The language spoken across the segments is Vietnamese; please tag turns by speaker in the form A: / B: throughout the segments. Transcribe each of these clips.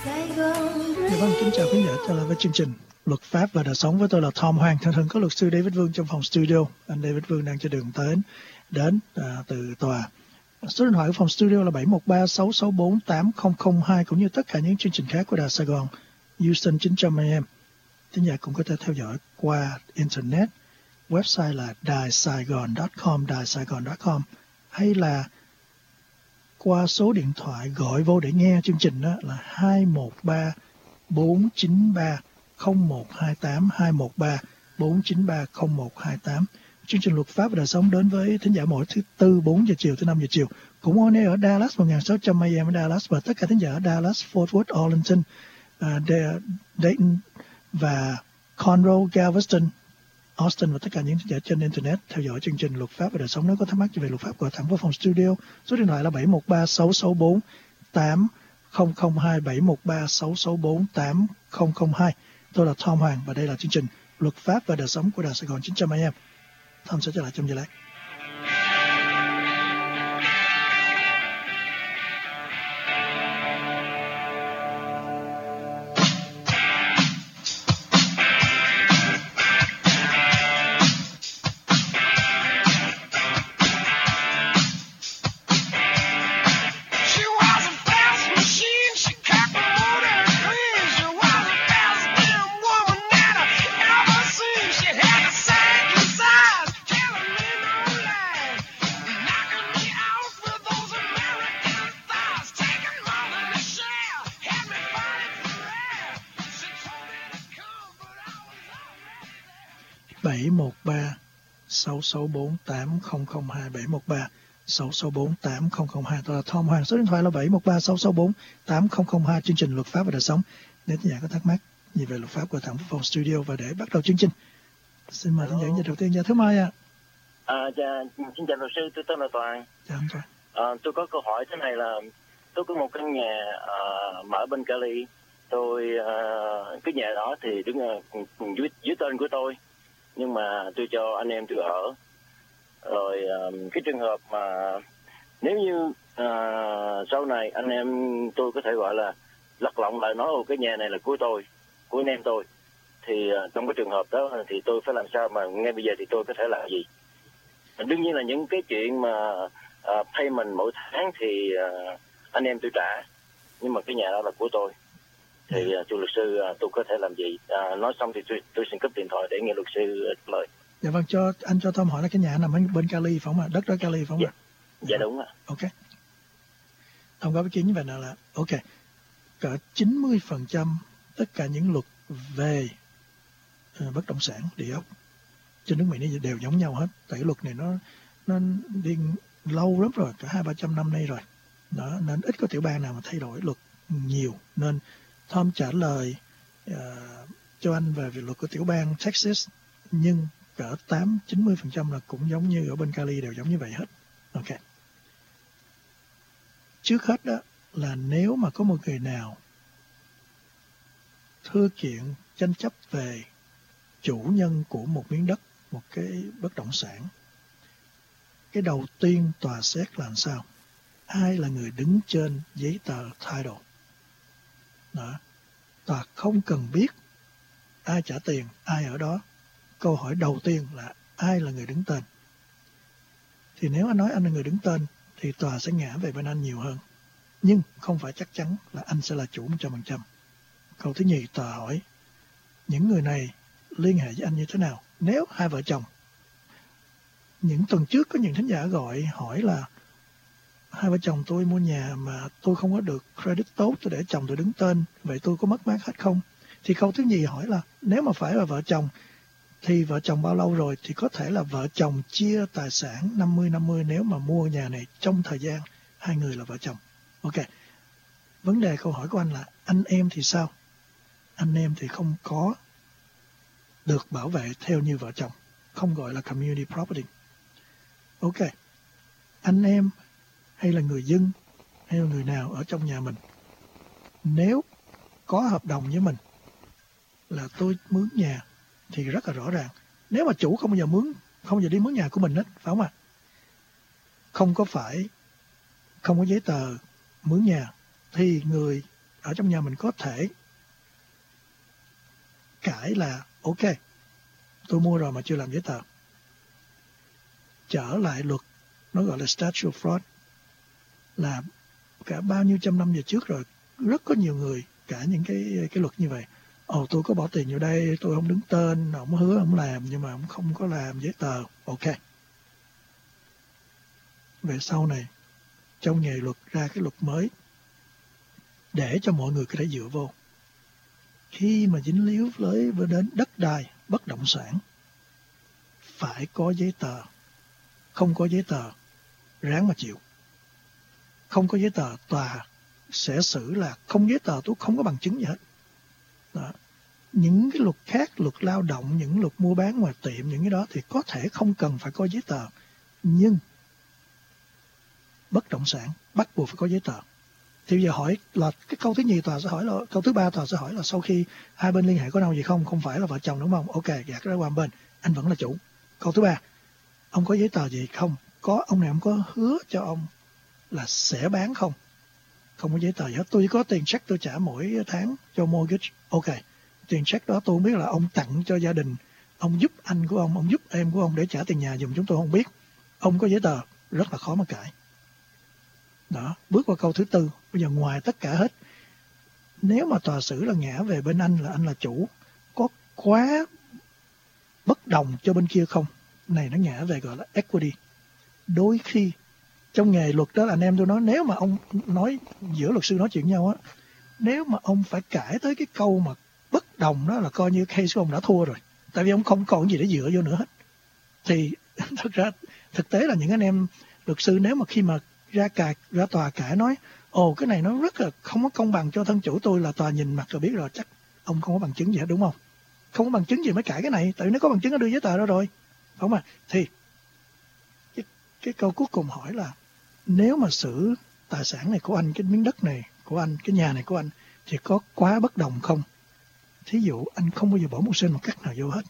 A: Dạ vâng, kính chào quý vị trở lại với chương trình Luật pháp và đời sống với tôi là Tom Hoàng. Thân có luật sư David Vương trong phòng studio. Anh David Vương đang trên đường đến từ tòa. Số điện thoại của phòng studio là 713-664-8002 cũng như tất cả những chương trình khác của Đài Sài Gòn Houston 900 AM. Thính giả cũng có thể theo dõi qua internet, website là daisaigon.com, daisaigon.com, hay là qua số điện thoại gọi vô để nghe chương trình đó là 213-493-0128, 213-493-0128. Chương trình Luật pháp và đời sống đến với thính giả mỗi thứ Tư 4 giờ chiều tới 5 giờ chiều. Cũng on air ở Dallas 1600 AM ở Dallas, và tất cả thính giả ở Dallas, Fort Worth, Arlington, Dayton và Conroe, Galveston, Austin và tất cả những thính giả trên internet theo dõi chương trình Luật pháp và đời sống. Nếu có thắc mắc về luật pháp, gọi thẳng vào phòng studio. Số điện thoại là 713-664-8002, 713-664-8002. Tôi là Tom Hoàng và đây là chương trình Luật pháp và đời sống của Đài Sài Gòn 900 AM. Tom sẽ trở lại trong giây lát. 713-664-8002, 713-664-8002. Tôi là Tom Hoàng. Số điện thoại là 713-664-8002. Chương trình Luật pháp và đời sống. Nếu thính giả có thắc mắc gì về luật pháp, gọi thẳng vào phòng studio. Và để bắt đầu chương trình, xin mời thính giả đầu tiên. Dạ thưa Mai ạ.
B: Xin chào luật sư, tôi tên là Toàn.
A: Dạ anh Toàn.
B: Tôi có câu hỏi thế này là tôi có một căn nhà ở bên Cali. Cái nhà đó thì đứng dưới tên của tôi, nhưng mà tôi cho anh em tôi ở. Rồi cái trường hợp mà nếu như sau này anh em tôi có thể gọi là lật lọng lại nói cái nhà này là của tôi, của anh em tôi, thì trong cái trường hợp đó thì tôi phải làm sao mà ngay bây giờ thì tôi có thể làm gì? Đương nhiên là những cái chuyện mà payment mỗi tháng thì anh em tôi trả, nhưng mà cái nhà đó là của tôi. Thì thưa luật sư, tôi có thể làm gì? Nói xong thì tôi xin cấp điện thoại để nghe luật sư lời.
A: Dạ vâng, cho Tom hỏi là cái nhà nằm bên Cali phải không ạ? Đất đó Cali phải không ạ?
B: Dạ đúng ạ.
A: Ok. Ông có ý kiến như vậy nào là ok. Cỡ 90% tất cả những luật về bất động sản, địa ốc trên nước Mỹ này đều giống nhau hết. Tại cái luật này nó đi lâu lắm rồi, cả 200-300 năm nay rồi. Đó, nên ít có tiểu bang nào mà thay đổi luật nhiều. Nên Tom trả lời cho anh về việc luật của tiểu bang Texas, nhưng cỡ 80-90% là cũng giống như ở bên Cali, đều giống như vậy hết. Ok. Trước hết đó là nếu mà có một người nào thưa kiện tranh chấp về chủ nhân của một miếng đất, một cái bất động sản, cái đầu tiên tòa xét là làm sao? Ai là người đứng trên giấy tờ title? Đó. Tòa không cần biết ai trả tiền, ai ở đó. Câu hỏi đầu tiên là ai là người đứng tên. Thì nếu anh nói anh là người đứng tên thì tòa sẽ ngã về bên anh nhiều hơn. Nhưng không phải chắc chắn là anh sẽ là chủ 100%. Câu thứ nhì, tòa hỏi những người này liên hệ với anh như thế nào? Nếu hai vợ chồng, những tuần trước có những thính giả gọi hỏi là hai vợ chồng tôi mua nhà mà tôi không có được credit tốt, tôi để chồng tôi đứng tên, vậy tôi có mất mát hết không? Thì câu thứ nhì hỏi là nếu mà phải là vợ chồng thì vợ chồng bao lâu rồi? Thì có thể là vợ chồng chia tài sản 50-50 nếu mà mua nhà này trong thời gian hai người là vợ chồng. Ok. Vấn đề câu hỏi của anh là anh em thì sao? Anh em thì không có được bảo vệ theo như vợ chồng, không gọi là community property. Ok. Anh em hay là người dân hay là người nào ở trong nhà mình, nếu có hợp đồng với mình là tôi mướn nhà thì rất là rõ ràng. Nếu mà chủ không bao giờ đi mướn nhà của mình hết, phải không ạ? Không có giấy tờ mướn nhà thì người ở trong nhà mình có thể cãi là ok, tôi mua rồi mà chưa làm giấy tờ. Trở lại luật, nó gọi là statute of fraud, là cả bao nhiêu trăm năm về trước rồi, rất có nhiều người cả những cái luật như vậy. Tôi có bỏ tiền vào đây, tôi không đứng tên, ông hứa ông làm nhưng mà ông không có làm giấy tờ. Ok. Về sau này, trong nghề luật ra cái luật mới để cho mọi người có thể dựa vô. Khi mà dính líu với đến đất đai, bất động sản, phải có giấy tờ. Không có giấy tờ, ráng mà chịu. Không có giấy tờ, tòa sẽ xử là không giấy tờ, tôi không có bằng chứng gì hết. Đó. Những cái luật khác, luật lao động, những luật mua bán ngoài tiệm, những cái đó thì có thể không cần phải có giấy tờ. Nhưng bất động sản bắt buộc phải có giấy tờ. Thì bây giờ hỏi là cái câu thứ nhì tòa sẽ hỏi là, câu thứ ba tòa sẽ hỏi là sau khi hai bên liên hệ có nhau gì không? Không phải là vợ chồng đúng không? Ok, gạt cái đó qua một bên, anh vẫn là chủ. Câu thứ ba, ông có giấy tờ gì không? Có, ông này ông có hứa cho ông là sẽ bán không? Không có giấy tờ gì hết. Tôi có tiền check tôi trả mỗi tháng cho mortgage. Ok, tiền check đó tôi không biết là ông tặng cho gia đình, ông giúp anh của ông giúp em của ông để trả tiền nhà giùm, chúng tôi không biết. Ông có giấy tờ, rất là khó mà cãi. Đó, bước qua câu thứ tư. Bây giờ ngoài tất cả hết, nếu mà tòa xử là ngã về bên anh là chủ, có quá bất đồng cho bên kia không? Này nó ngã về gọi là equity. Đôi khi trong nghề luật đó là anh em tôi nói, nếu mà ông nói giữa luật sư nói chuyện nhau á, nếu mà ông phải cãi tới cái câu mà bất đồng đó là coi như case của ông đã thua rồi, tại vì ông không còn gì để dựa vô nữa hết. Thì thật ra thực tế là những anh em luật sư nếu mà khi mà ra tòa cãi nói cái này nó rất là không có công bằng cho thân chủ tôi, là tòa nhìn mặt rồi biết rồi, chắc ông không có bằng chứng gì hết, đúng không? Không có bằng chứng gì mới cãi cái này, tại vì nếu có bằng chứng nó đưa giấy tờ đó rồi, không à? Thì cái câu cuối cùng hỏi là nếu mà xử tài sản này của anh, cái miếng đất này của anh, cái nhà này của anh, thì có quá bất đồng không? Thí dụ anh không bao giờ bỏ một sen một cắt nào vô hết.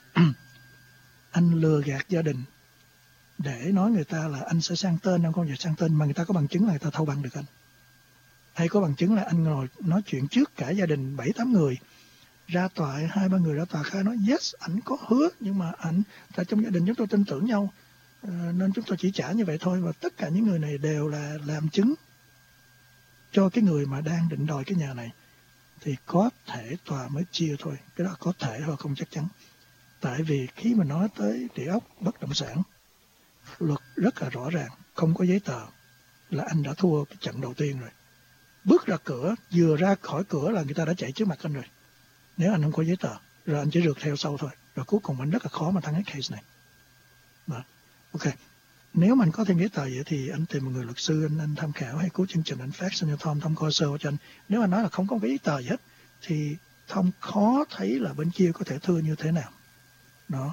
A: Anh lừa gạt gia đình để nói người ta là anh sẽ sang tên, anh không giờ sang tên, mà người ta có bằng chứng là người ta thâu bằng được anh. Hay có bằng chứng là anh ngồi nói chuyện trước cả gia đình 7-8 người, ra tòa 2-3 người ra tòa khai nói yes, anh có hứa, nhưng mà anh tại trong gia đình chúng tôi tin tưởng nhau nên chúng tôi chỉ trả như vậy thôi. Và tất cả những người này đều là làm chứng cho cái người mà đang định đòi cái nhà này, thì có thể tòa mới chia thôi. Cái đó có thể hoặc không chắc chắn. Tại vì khi mà nói tới địa ốc bất động sản, luật rất là rõ ràng, không có giấy tờ là anh đã thua cái trận đầu tiên rồi. Bước ra cửa, vừa ra khỏi cửa là người ta đã chạy trước mặt anh rồi. Nếu anh không có giấy tờ, rồi anh chỉ rượt theo sau thôi. Rồi cuối cùng anh rất là khó mà thắng cái case này. Đó. Ok. Nếu mà anh có thêm giấy tờ vậy thì anh tìm một người luật sư, anh tham khảo hay cứu chương trình anh fax cho Tom coi sơ cho anh. Nếu anh nói là không có giấy tờ gì hết, thì Tom khó thấy là bên kia có thể thưa như thế nào. Đó.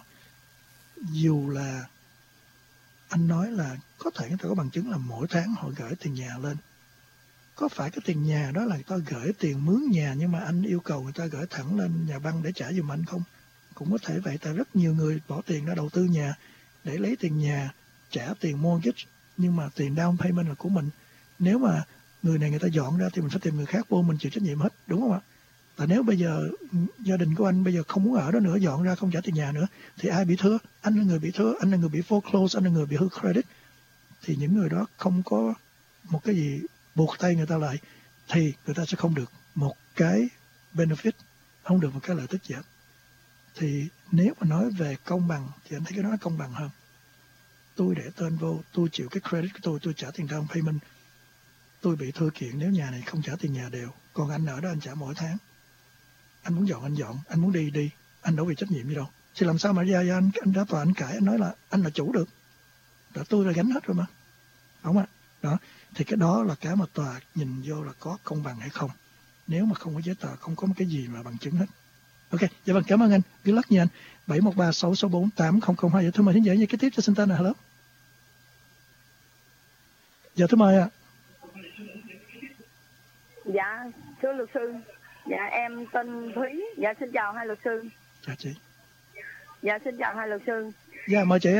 A: Dù là anh nói là có thể người ta có bằng chứng là mỗi tháng họ gửi tiền nhà lên. Có phải cái tiền nhà đó là người ta gửi tiền mướn nhà, nhưng mà anh yêu cầu người ta gửi thẳng lên nhà băng để trả giùm anh không? Cũng có thể vậy, tại rất nhiều người bỏ tiền ra đầu tư nhà để lấy tiền nhà, trả tiền mortgage, nhưng mà tiền down payment là của mình. Nếu mà người này người ta dọn ra thì mình phải tìm người khác vô, mình chịu trách nhiệm hết, đúng không ạ? Tại nếu bây giờ gia đình của anh bây giờ không muốn ở đó nữa, dọn ra không trả tiền nhà nữa, thì ai bị thưa? Anh là người bị thưa, anh là người bị foreclose, anh là người bị hư credit. Thì những người đó không có một cái gì buộc tay người ta lại, thì người ta sẽ không được một cái benefit, không được một cái lợi tức gì hết. Thì nếu mà nói về công bằng thì anh thấy cái đó nó công bằng hơn. Tôi để tên vô, tôi chịu cái credit của tôi trả tiền down payment. Tôi bị thưa kiện nếu nhà này không trả tiền nhà đều. Còn anh ở đó anh trả mỗi tháng. Anh muốn dọn, anh muốn đi. Anh đâu bị trách nhiệm gì đâu. Thì làm sao mà ra anh ra tòa anh cãi, anh nói là anh là chủ được. Đã tôi là gánh hết rồi mà. Đúng ạ? Đó. Thì cái đó là cái mà tòa nhìn vô là có công bằng hay không. Nếu mà không có giấy tờ, không có một cái gì mà bằng chứng hết. Ok, dạ vâng, cảm ơn anh. Good luck nha anh. 713-664-8002. Dạ, thưa mời thính giả như cái tiếp cho xin tên nào. Hello. Dạ, thưa mời ạ.
C: Dạ, thưa luật sư. Dạ, em tên Thúy. Dạ, xin chào hai luật sư.
A: Dạ, chị.
C: Dạ, xin chào hai luật sư.
A: Dạ, mời chị ạ.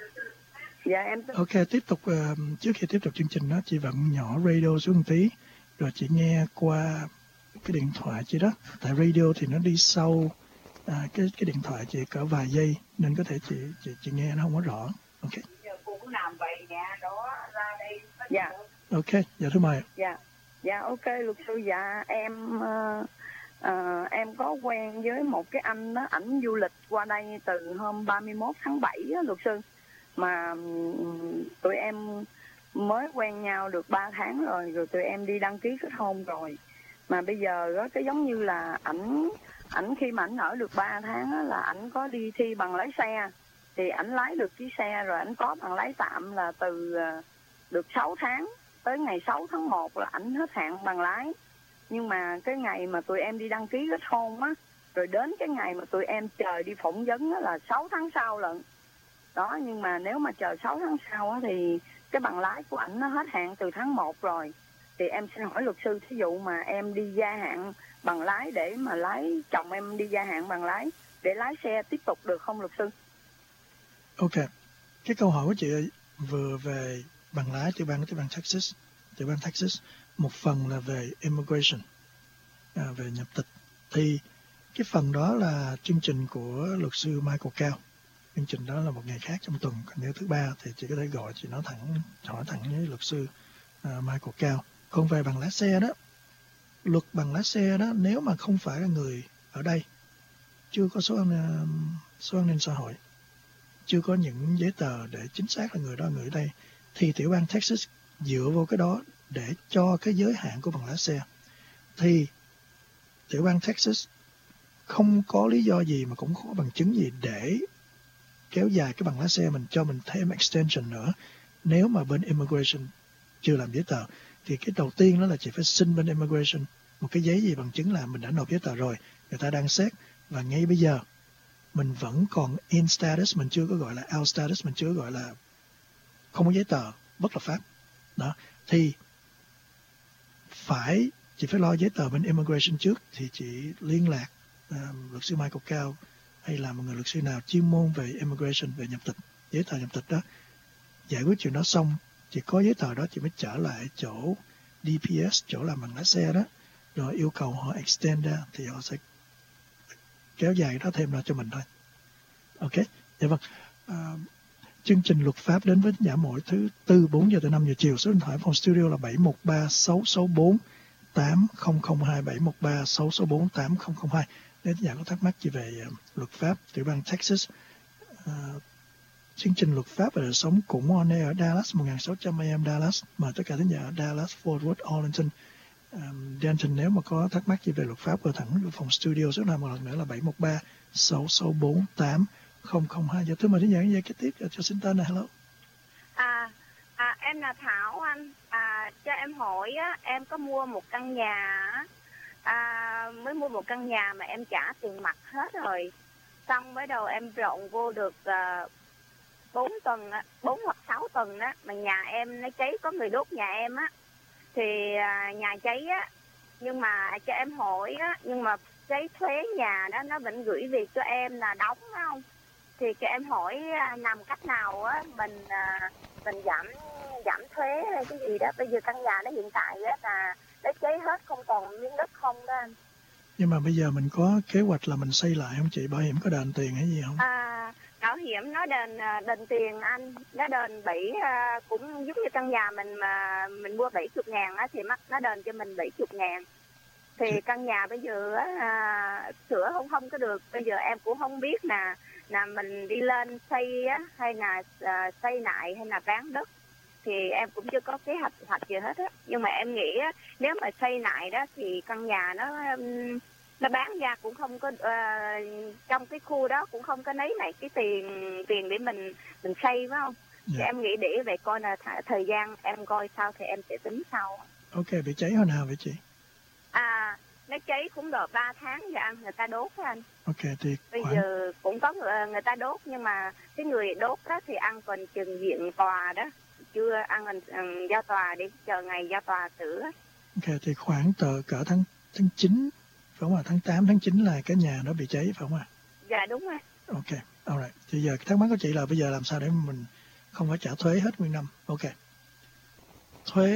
C: Dạ, em...
A: Ok, tiếp tục, trước khi tiếp tục chương trình đó, chị vặn nhỏ radio xuống một tí. rồi chị nghe qua cái điện thoại chị đó. Tại radio thì nó đi sâu, cái điện thoại chị cỡ vài giây nên có thể chị nghe nó không có rõ. Ok.
C: Dạ.
A: Ok, dạ thưa mời.
C: Dạ ok luật sư. Dạ em có quen với một cái anh đó, ảnh du lịch qua đây từ hôm 31 tháng 7 á, luật sư. Mà tụi em mới quen nhau được 3 tháng rồi tụi em đi đăng ký kết hôn rồi. Mà bây giờ đó, cái giống như là ảnh khi mà ảnh ở được 3 tháng á, là ảnh có đi thi bằng lái xe. Thì ảnh lái được chiếc xe rồi ảnh có bằng lái tạm là từ được 6 tháng. Tới ngày 6 tháng 1 là ảnh hết hạn bằng lái. Nhưng mà cái ngày mà tụi em đi đăng ký kết hôn á, rồi đến cái ngày mà tụi em chờ đi phỏng vấn á, là 6 tháng sau lận. Đó, nhưng mà nếu mà chờ 6 tháng sau á, thì cái bằng lái của ảnh nó hết hạn từ tháng 1 rồi. Thì em xin hỏi luật sư, thí dụ mà em đi gia hạn bằng lái để mà lái, chồng em đi gia hạn bằng lái để lái xe tiếp tục được không luật sư?
A: Ok, cái câu hỏi của chị vừa về bằng lái tiểu bang Texas, một phần là về immigration, về nhập tịch. Thì cái phần đó là chương trình của luật sư Michael Cao. Chương trình đó là một ngày khác trong tuần, còn nếu thứ ba thì chị có thể gọi chị hỏi thẳng với luật sư Michael Cao. Còn về bằng lái xe đó, luật bằng lái xe đó, nếu mà không phải là người ở đây, chưa có số an ninh xã hội, chưa có những giấy tờ để chính xác là người đó người ở đây, thì tiểu bang Texas dựa vào cái đó để cho cái giới hạn của bằng lái xe. Thì tiểu bang Texas không có lý do gì mà cũng không có bằng chứng gì để kéo dài cái bằng lái xe mình, cho mình thêm extension nữa. Nếu mà bên immigration chưa làm giấy tờ, thì cái đầu tiên đó là chị phải xin bên immigration một cái giấy gì bằng chứng là mình đã nộp giấy tờ rồi, người ta đang xét, và ngay bây giờ mình vẫn còn in status, mình chưa có gọi là out status, mình chưa gọi là không có giấy tờ, bất hợp pháp. Đó, thì chị phải lo giấy tờ bên immigration trước. Thì chị liên lạc luật sư Michael Cao hay là một người luật sư nào chuyên môn về immigration, về nhập tịch, giấy tờ nhập tịch đó. Giải quyết chuyện đó xong, chị có giấy tờ đó chị mới trở lại chỗ DPS, chỗ làm bằng lái xe đó, rồi yêu cầu họ extend ra, thì họ sẽ kéo dài đó thêm ra cho mình thôi. Ok, dạ vâng. Chương trình luật pháp đến với giả mỗi thứ Tư 4 giờ tới 5 giờ chiều. Số điện thoại phòng studio là 713-664-8002, 713-664-8002. Nếu giả có thắc mắc gì về luật pháp tiểu bang Texas. Chương trình luật pháp và đời sống cũng on air ở Dallas, 1600 AM Dallas. Mời tất cả thính giả ở Dallas, Fort Worth, Arlington, Denton nếu mà có thắc mắc gì về luật pháp, gọi thẳng phòng studio. Số nào một lần nữa là 713-664-8002. Dạ thưa mời thính giả kế tiếp cho xin tên này. Hello.
D: Em là Thảo anh. Cho em hỏi á, em có mua một căn nhà mới mua một căn nhà mà em trả tiền mặt hết rồi. Xong mới đầu em dọn vô được 4 hoặc 6 tuần đó, mà nhà em nó cháy, có người đốt nhà em á. Thì nhà cháy á, nhưng mà cho em hỏi á, nhưng mà cái thuế nhà đó nó vẫn gửi về cho em là đóng phải không? Thì cho em hỏi làm cách nào á mình giảm thuế hay cái gì đó. Bây giờ căn nhà nó hiện tại á là nó cháy hết, không còn miếng đất không đó anh.
A: Nhưng mà bây giờ mình có kế hoạch là mình xây lại không chị? Bảo hiểm có đền tiền hay gì không?
D: Bảo hiểm nó đền tiền anh, nó đền cũng giống như căn nhà mình mà mình mua 70.000 á, thì nó đền cho mình 70.000. Thì căn nhà bây giờ sửa không có được. Bây giờ em cũng không biết là mình đi lên xây á, hay là xây lại hay là bán đất. Thì em cũng chưa có kế hoạch gì hết á. Nhưng mà em nghĩ á, nếu mà xây lại đó thì căn nhà nó bán ra cũng không có trong cái khu đó cũng không có lấy lại cái tiền để mình xây phải không? Thì em nghĩ để về coi là thời gian em coi sao thì em sẽ tính sau.
A: Ok, bị cháy hồi nào vậy chị?
D: Nó cháy cũng được 3 tháng rồi anh, người ta đốt với anh.
A: Ok, thì
D: bây giờ cũng có người ta đốt, nhưng mà cái người đốt đó thì ăn còn chừng diện tòa đó, chưa ăn còn giao tòa để chờ ngày giao tòa sửa.
A: Ok, thì khoảng cỡ tháng 9 phải không ạ? Tháng 8, tháng 9 là cái nhà nó bị cháy phải không ạ?
D: Dạ đúng rồi.
A: Ok, alright. Thì giờ thắc mắc của chị là bây giờ làm sao để mình không phải trả thuế hết nguyên năm. Ok. Thuế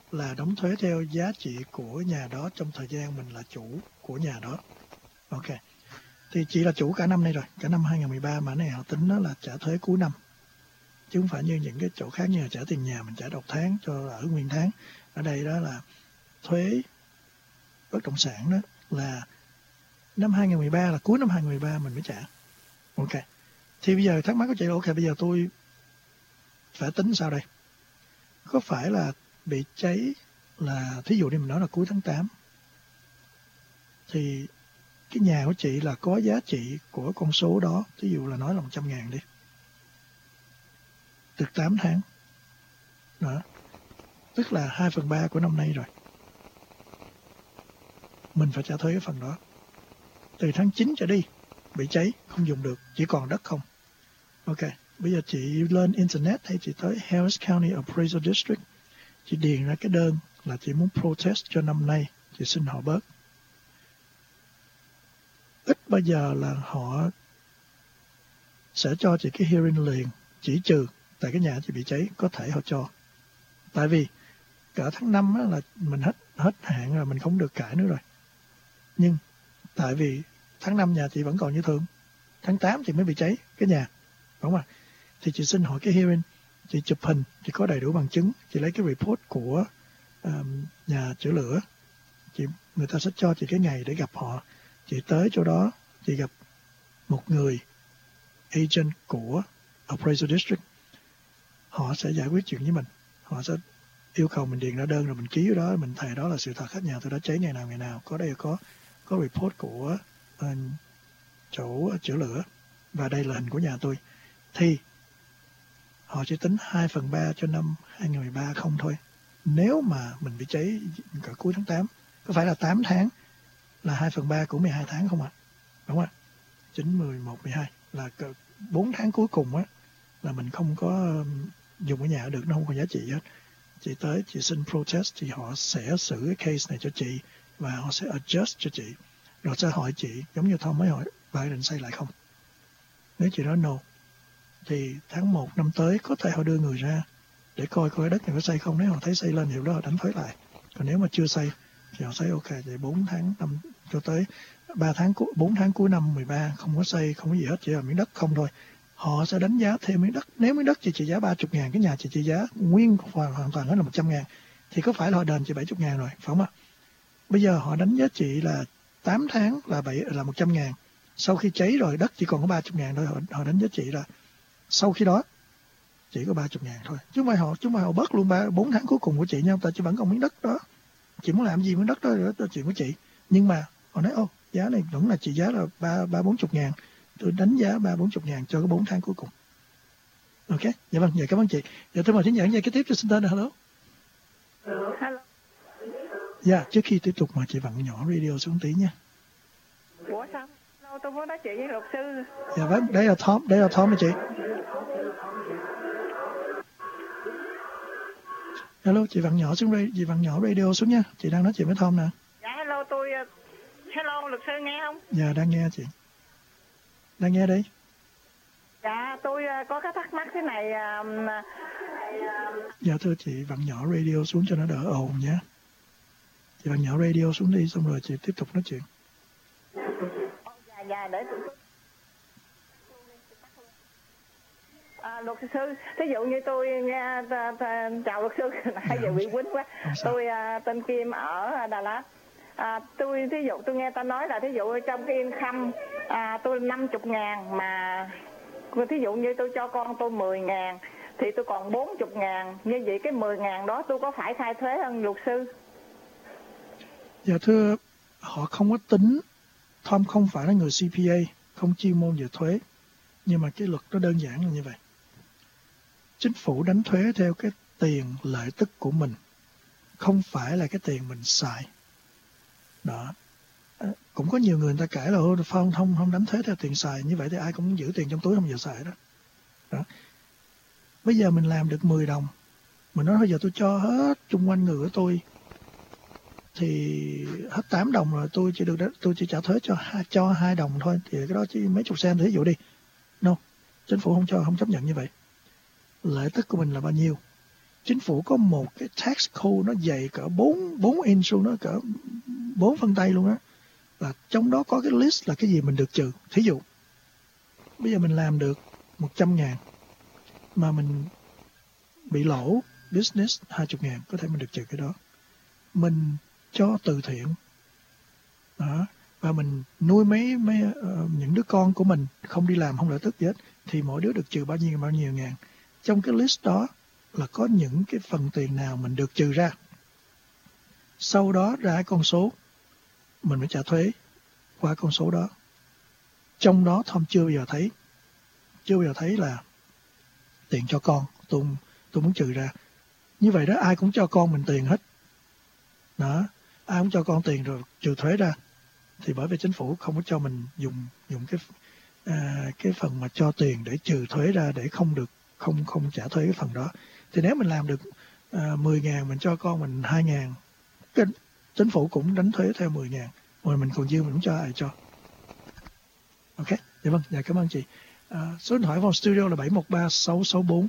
A: là đóng thuế theo giá trị của nhà đó trong thời gian mình là chủ của nhà đó. Ok. Thì chị là chủ cả năm nay rồi, cả năm 2013 mà này họ tính nó là trả thuế cuối năm. Chứ không phải như những cái chỗ khác như là trả tiền nhà mình trả đầu tháng cho ở nguyên tháng. Ở đây đó là thuế bất động sản đó là năm 2013 là cuối năm 2013 mình mới trả. Ok. Thì bây giờ thắc mắc của chị là ok, bây giờ tôi phải tính sao đây? Có phải là bị cháy là thí dụ như mình nói là cuối tháng 8 thì cái nhà của chị là có giá trị của con số đó, thí dụ là nói là 100.000 đi, được 8 tháng đó, tức là 2/3 của năm nay rồi, mình phải trả thuế cái phần đó. Từ tháng 9 trở đi bị cháy không dùng được, chỉ còn đất không. Ok, bây giờ chị lên internet hay chị tới Harris County Appraisal District, chị điền ra cái đơn là chị muốn protest cho năm nay, chị xin họ bớt. Ít bao giờ là họ sẽ cho chị cái hearing liền, chỉ trừ tại cái nhà chị bị cháy có thể họ cho. Tại vì cả tháng 5 á, là mình hết hạn rồi, mình không được cãi nữa rồi. Nhưng tại vì tháng 5 nhà chị vẫn còn như thường, tháng 8 chị mới bị cháy cái nhà, đúng không ạ? Thì chị xin hỏi cái hearing, chị chụp hình, chị có đầy đủ bằng chứng, chị lấy cái report của nhà chữa lửa, người ta sẽ cho chị cái ngày để gặp họ. Chị tới chỗ đó, chị gặp một người agent của Appraisal District, họ sẽ giải quyết chuyện với mình. Họ sẽ yêu cầu mình điền ra đơn rồi mình ký ở đó, mình thề đó là sự thật, nhà tôi đã cháy ngày nào, có đây có report của chỗ chữa lửa và đây là hình của nhà tôi. Thì họ chỉ tính 2/3 cho năm 2013 không thôi. Nếu mà mình bị cháy cả cuối tháng 8, có phải là 8 tháng là 2/3 của 12 tháng không ạ? Đúng không ạ? 9, 11, 12 là 4 tháng cuối cùng á là mình không có dùng cái nhà được, nó không có giá trị hết. Chị tới, chị xin protest thì họ sẽ xử cái case này cho chị và họ sẽ adjust cho chị. Rồi sẽ hỏi chị, giống như Tom mới hỏi, bạn định xây lại không? Nếu chị nói no, thì tháng 1 năm tới có thể họ đưa người ra để coi đất này có xây không. Nếu họ thấy xây lên thì đó họ đánh thuế lại. Còn nếu mà chưa xây thì họ thấy ok, vậy 4 tháng năm cho tới 4 tháng cuối năm 13 không có xây, không có gì hết, chỉ là miếng đất không thôi. Họ sẽ đánh giá thêm miếng đất. Nếu miếng đất chị trị giá 30.000, cái nhà chị trị giá nguyên hoàn toàn hết là 100.000, thì có phải là họ đền chị 70.000 rồi, phải không ạ? Bây giờ họ đánh giá trị là 8 tháng là 100.000. Sau khi cháy rồi đất chỉ còn có 30.000 thôi, họ đánh giá trị là sau khi đó chỉ có 30.000 thôi. Chứ không phải họ bớt luôn 4 tháng cuối cùng của chị nha, tại chị vẫn còn miếng đất đó. Chị muốn làm gì miếng đất đó là chuyện của chị. Nhưng mà họ nói giá này vẫn là trị giá là 30-40.000. Tôi đánh giá 30-40.000 cho cái 4 tháng cuối cùng. Ok, dạ vâng, dạ cảm ơn chị. Dạ tôi mời thính giả dây kế tiếp cho xin tên là hello.
C: Hello.
A: Dạ, trước khi tiếp tục mời chị vặn nhỏ radio xuống tí nha.
C: Ủa sao? Hello, tôi muốn nói chuyện với luật sư.
A: Dạ vâng, đây là Tom đó chị. Hello, chị vặn nhỏ radio xuống nha. Chị đang nói chuyện với Tom nè.
C: Dạ hello, hello luật sư nghe không?
A: Dạ đang nghe chị. Đang nghe đi.
C: Dạ tôi có cái thắc mắc thế này.
A: Dạ thưa chị vặn nhỏ radio xuống cho nó đỡ ồn nhé. Chị vặn nhỏ radio xuống đi xong rồi chị tiếp tục nói chuyện.
C: Dạ để tôi luật sư, thí dụ như tôi nghe chào luật sư nãy giờ bị quýnh quá. Tôi tên Kim ở Đà Lạt. Thí dụ tôi nghe ta nói là thí dụ trong cái income tôi 50.000 mà thí dụ như tôi cho con tôi 10.000 thì tôi còn 40.000, như vậy cái 10.000 đó tôi có phải khai thuế không luật sư?
A: Dạ thưa, họ không có tính. Tom không phải là người CPA, không chuyên môn về thuế, nhưng mà cái luật nó đơn giản là như vậy. Chính phủ đánh thuế theo cái tiền lợi tức của mình, không phải là cái tiền mình xài. Đó. Cũng có nhiều người ta cãi là không đánh thuế theo tiền xài, như vậy thì ai cũng giữ tiền trong túi không giờ xài đó. Đó. Bây giờ mình làm được 10 đồng, mình nói bây giờ tôi cho hết chung quanh người của tôi thì hết 8 đồng rồi, tôi chỉ trả thuế cho 2 đồng thôi, thì cái đó chỉ mấy chục sen ví dụ đi. No, chính phủ không chấp nhận như vậy. Lợi tức của mình là bao nhiêu chính phủ có một cái tax code nó dày cỡ 4 inch luôn, nó cỡ 4 phân tay luôn á, là trong đó có cái list là cái gì mình được trừ. Thí dụ bây giờ mình làm được 100.000 mà mình bị lỗ business 20.000, có thể mình được trừ cái đó. Mình cho từ thiện đó, và mình nuôi mấy những đứa con của mình không đi làm, không lợi tức gì hết, thì mỗi đứa được trừ bao nhiêu ngàn. Trong cái list đó là có những cái phần tiền nào mình được trừ ra. Sau đó ra con số mình phải trả thuế qua con số đó. Trong đó Tom chưa bao giờ thấy là tiền cho con tôi muốn trừ ra. Như vậy đó, ai cũng cho con mình tiền hết đó, ai cũng cho con tiền rồi trừ thuế ra. Thì bởi vì chính phủ không có cho mình dùng cái phần mà cho tiền để trừ thuế ra, để không trả thuế cái phần đó. Thì nếu mình làm được 10.000 mình cho con mình 2.000, cái chính phủ cũng đánh thuế theo 10.000, rồi mình còn dư mình cũng cho ai cho. Ok, dạ vâng, dạ cảm ơn chị. Số điện thoại vào studio là 713-664-8002,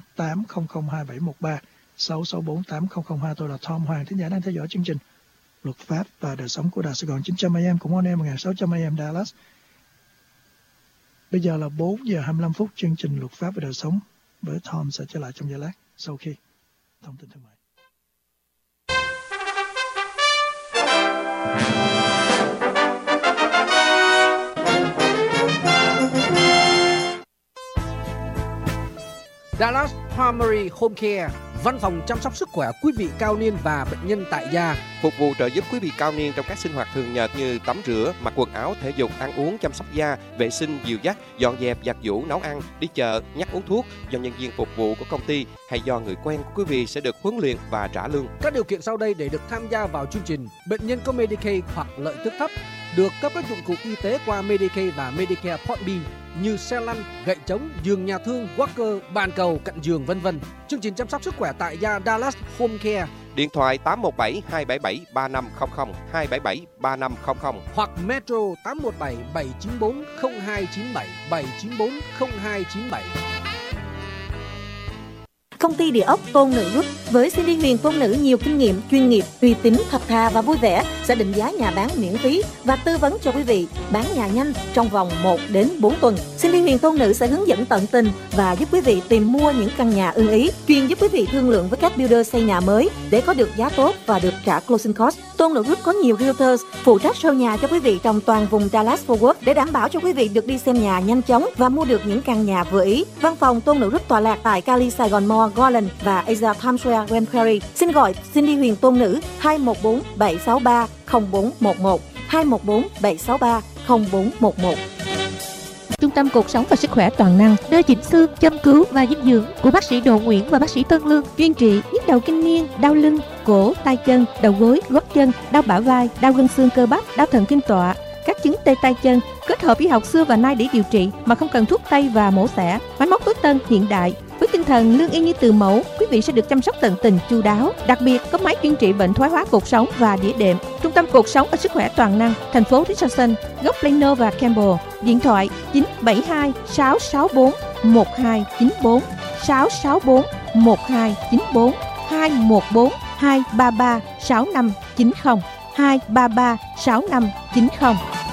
A: 713-664-8002. Tôi là Tom Hoàng. Thính giả đang theo dõi chương trình Luật pháp và đời sống của Đài Sài Gòn 900 AM, cũng on air 1600 AM Dallas. Bây giờ là 4 giờ 25 phút. Chương trình Luật pháp và đời sống với Tom sẽ trở lại trong giây lát sau khi thông tin thương mại.
E: Dallas Primary Home Care, văn phòng chăm sóc sức khỏe quý vị cao niên và bệnh nhân tại gia,
F: phục vụ trợ giúp quý vị cao niên trong các sinh hoạt thường nhật như tắm rửa, mặc quần áo, thể dục, ăn uống, chăm sóc da, vệ sinh, dìu dắt, dọn dẹp, giặt giũ, nấu ăn, đi chợ, nhắc uống thuốc do nhân viên phục vụ của công ty hay do người quen của quý vị sẽ được huấn luyện và trả lương.
E: Các điều kiện sau đây để được tham gia vào chương trình: bệnh nhân có Medicaid hoặc lợi tức thấp, được cấp các dụng cụ y tế qua Medicaid và Medicare Part B như xe lăn, gậy trống, giường nhà thương, walker, bàn cầu, cạnh giường, v.v. Chương trình chăm sóc sức khỏe tại gia Dallas Home Care.
F: Điện thoại 817-277-3500, 277-3500
E: hoặc Metro 817-794-0297, 794-0297.
G: Công ty địa ốc Tôn Nữ Group với Cindy Huyền Tôn Nữ nhiều kinh nghiệm, chuyên nghiệp, uy tín, thật thà và vui vẻ sẽ định giá nhà bán miễn phí và tư vấn cho quý vị bán nhà nhanh trong vòng 1 đến 4 tuần. Cindy Huyền Tôn Nữ sẽ hướng dẫn tận tình và giúp quý vị tìm mua những căn nhà ưng ý, chuyên giúp quý vị thương lượng với các builder xây nhà mới để có được giá tốt và được trả closing cost. Tôn Nữ Group có nhiều realtors phụ trách show nhà cho quý vị trong toàn vùng Dallas-Fort Worth để đảm bảo cho quý vị được đi xem nhà nhanh chóng và mua được những căn nhà vừa ý. Văn phòng Tôn Nữ Group tọa lạc tại Cali, Sài Gòn Mall, Garland và Asia Times Square, Grand Prairie. Xin gọi Cindy Huyền Tôn Nữ 214-763-0411, 214-763-0411.
H: Trung tâm Cuộc sống và Sức khỏe Toàn năng, nơi chỉnh xương, châm cứu và dinh dưỡng của bác sĩ Đỗ Nguyễn và bác sĩ Tân Lương, chuyên trị nhức đầu kinh niên, đau lưng, cổ, tay chân, đầu gối, gót chân, đau bả vai, đau gân xương cơ bắp, đau thần kinh tọa, các chứng tê tay chân, kết hợp y học xưa và nay để điều trị mà không cần thuốc tây và mổ xẻ, máy móc tối tân hiện đại. Với tinh thần lương y như từ mẫu, quý vị sẽ được chăm sóc tận tình chu đáo. Đặc biệt có máy chuyên trị bệnh thoái hóa cột sống và đĩa đệm. Trung tâm Cuộc sống và Sức khỏe Toàn năng, thành phố Richardson, góc Plano và Campbell. Điện thoại 972 664 1294, 664 1294, 214 233 6590, 233 6590.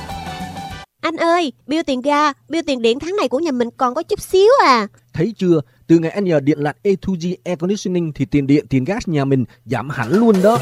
I: Anh ơi, bill tiền ga, bill tiền điện tháng này của nhà mình còn có chút xíu à.
E: Thấy chưa, từ ngày anh nhờ điện lạnh A2G Air Conditioning thì tiền điện, tiền gas nhà mình giảm hẳn luôn đó.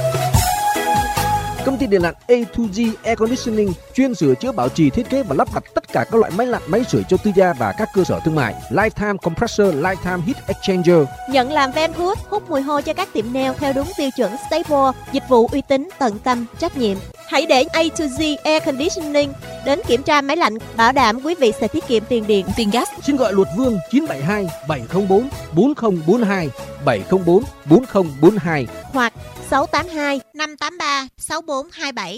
E: Công ty điện lạnh A2G Air Conditioning chuyên sửa chữa, bảo trì, thiết kế và lắp đặt tất cả các loại máy lạnh, máy sưởi cho tư gia và các cơ sở thương mại. Lifetime Compressor, Lifetime Heat Exchanger.
I: Nhận làm van hút, hút mùi hôi cho các tiệm nail theo đúng tiêu chuẩn Staple. Dịch vụ uy tín, tận tâm, trách nhiệm. Hãy để A2G Air Conditioning đến kiểm tra máy lạnh, bảo đảm quý vị sẽ tiết kiệm tiền điện, tiền gas.
E: Xin gọi Luật Vương 972 704 4042, 704 4042
I: hoặc 682 583 6427.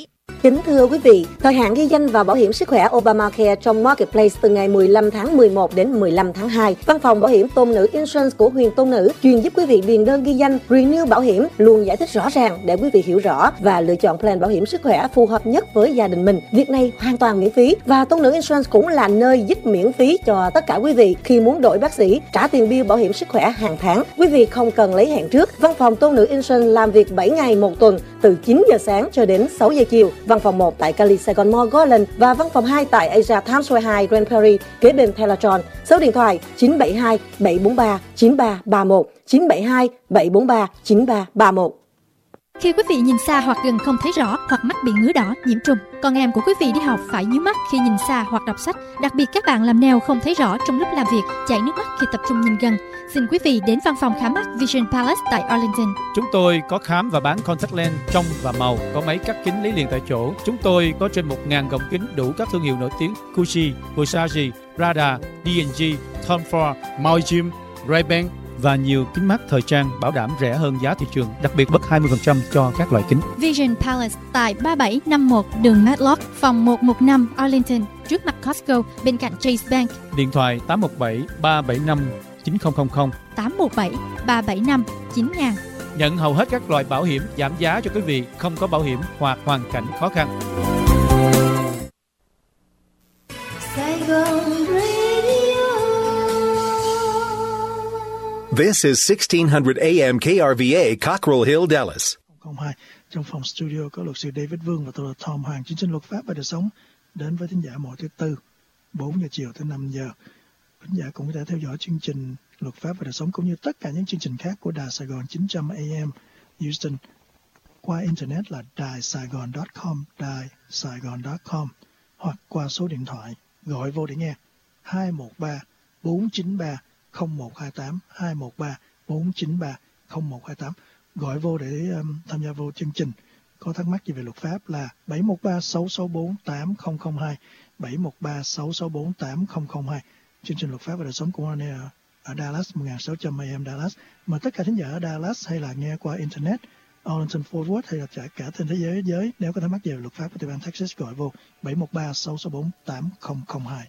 G: Kính thưa quý vị, thời hạn ghi danh vào bảo hiểm sức khỏe Obamacare trong Marketplace từ ngày 15 tháng 11 đến 15 tháng 2. Văn phòng bảo hiểm Tôn Nữ Insurance của Huyền Tôn Nữ chuyên giúp quý vị điền đơn ghi danh, renew bảo hiểm, luôn giải thích rõ ràng để quý vị hiểu rõ và lựa chọn plan bảo hiểm sức khỏe phù hợp nhất với gia đình mình. Việc này hoàn toàn miễn phí và Tôn Nữ Insurance cũng là nơi giúp miễn phí cho tất cả quý vị khi muốn đổi bác sĩ, trả tiền bill bảo hiểm sức khỏe hàng tháng. Quý vị không cần lấy hẹn trước. Văn phòng Tôn Nữ Insurance làm việc 7 ngày một tuần từ 9 giờ sáng cho đến 6 giờ chiều. Văn phòng 1 tại Cali Saigon Mall Garland và văn phòng 2 tại Asia Times Square 2 Grand Prairie kế bên Peloton. Số điện thoại 972 743 9331 972 743 9331.
J: Khi quý vị nhìn xa hoặc gần không thấy rõ, hoặc mắt bị ngứa đỏ, nhiễm trùng, con em của quý vị đi học phải nhíu mắt khi nhìn xa hoặc đọc sách, đặc biệt các bạn làm nail không thấy rõ trong lúc làm việc, chảy nước mắt khi tập trung nhìn gần, xin quý vị đến văn phòng khám mắt Vision Palace tại Arlington.
K: Chúng tôi có khám và bán contact lens trong và màu, có máy cắt kính lấy liền tại chỗ. Chúng tôi có trên 1.000 gọng kính đủ các thương hiệu nổi tiếng: Gucci, Versace, Prada, D&G, Tom Ford, Montblanc, Ray-Ban và nhiều kính mắt thời trang bảo đảm rẻ hơn giá thị trường, đặc biệt mất 20% cho các loại kính.
J: Vision Palace tại 3751 đường Matlock, phòng 115 Arlington, trước mặt Costco, bên cạnh Chase Bank.
K: Điện thoại 817-375-9000,
J: 817-375-9000.
K: Nhận hầu hết các loại bảo hiểm, giảm giá cho quý vị không có bảo hiểm hoặc hoàn cảnh khó khăn.
L: This is 1600 AM KRVA, Cockrell Hill, Dallas.
A: 02. Trong phòng studio có luật sư David Vương và tôi là Tom Hoàng, chương trình luật pháp và đời sống đến với thính giả mỗi thứ Tư 4 giờ chiều tới 5 giờ. Thính giả cũng có thể theo dõi chương trình luật pháp và đời sống cũng như tất cả những chương trình khác của Đài Sài Gòn 900 AM Houston qua internet là daisaigon.com, daisaigon.com, hoặc qua số điện thoại gọi vô để nghe 213 493 0128 213 493 0128. Gọi vô để tham gia vô chương trình. Có thắc mắc gì về luật pháp là 713 664 8002, 713 664 8002. Chương trình luật pháp và đời sống của anh ở Dallas 1600 AM Dallas. Mà tất cả thính giả ở Dallas hay là nghe qua internet Arlington, Fort Worth hay là cả trên thế giới nếu có thắc mắc về luật pháp của tiểu bang Texas gọi vô 713 664 8002.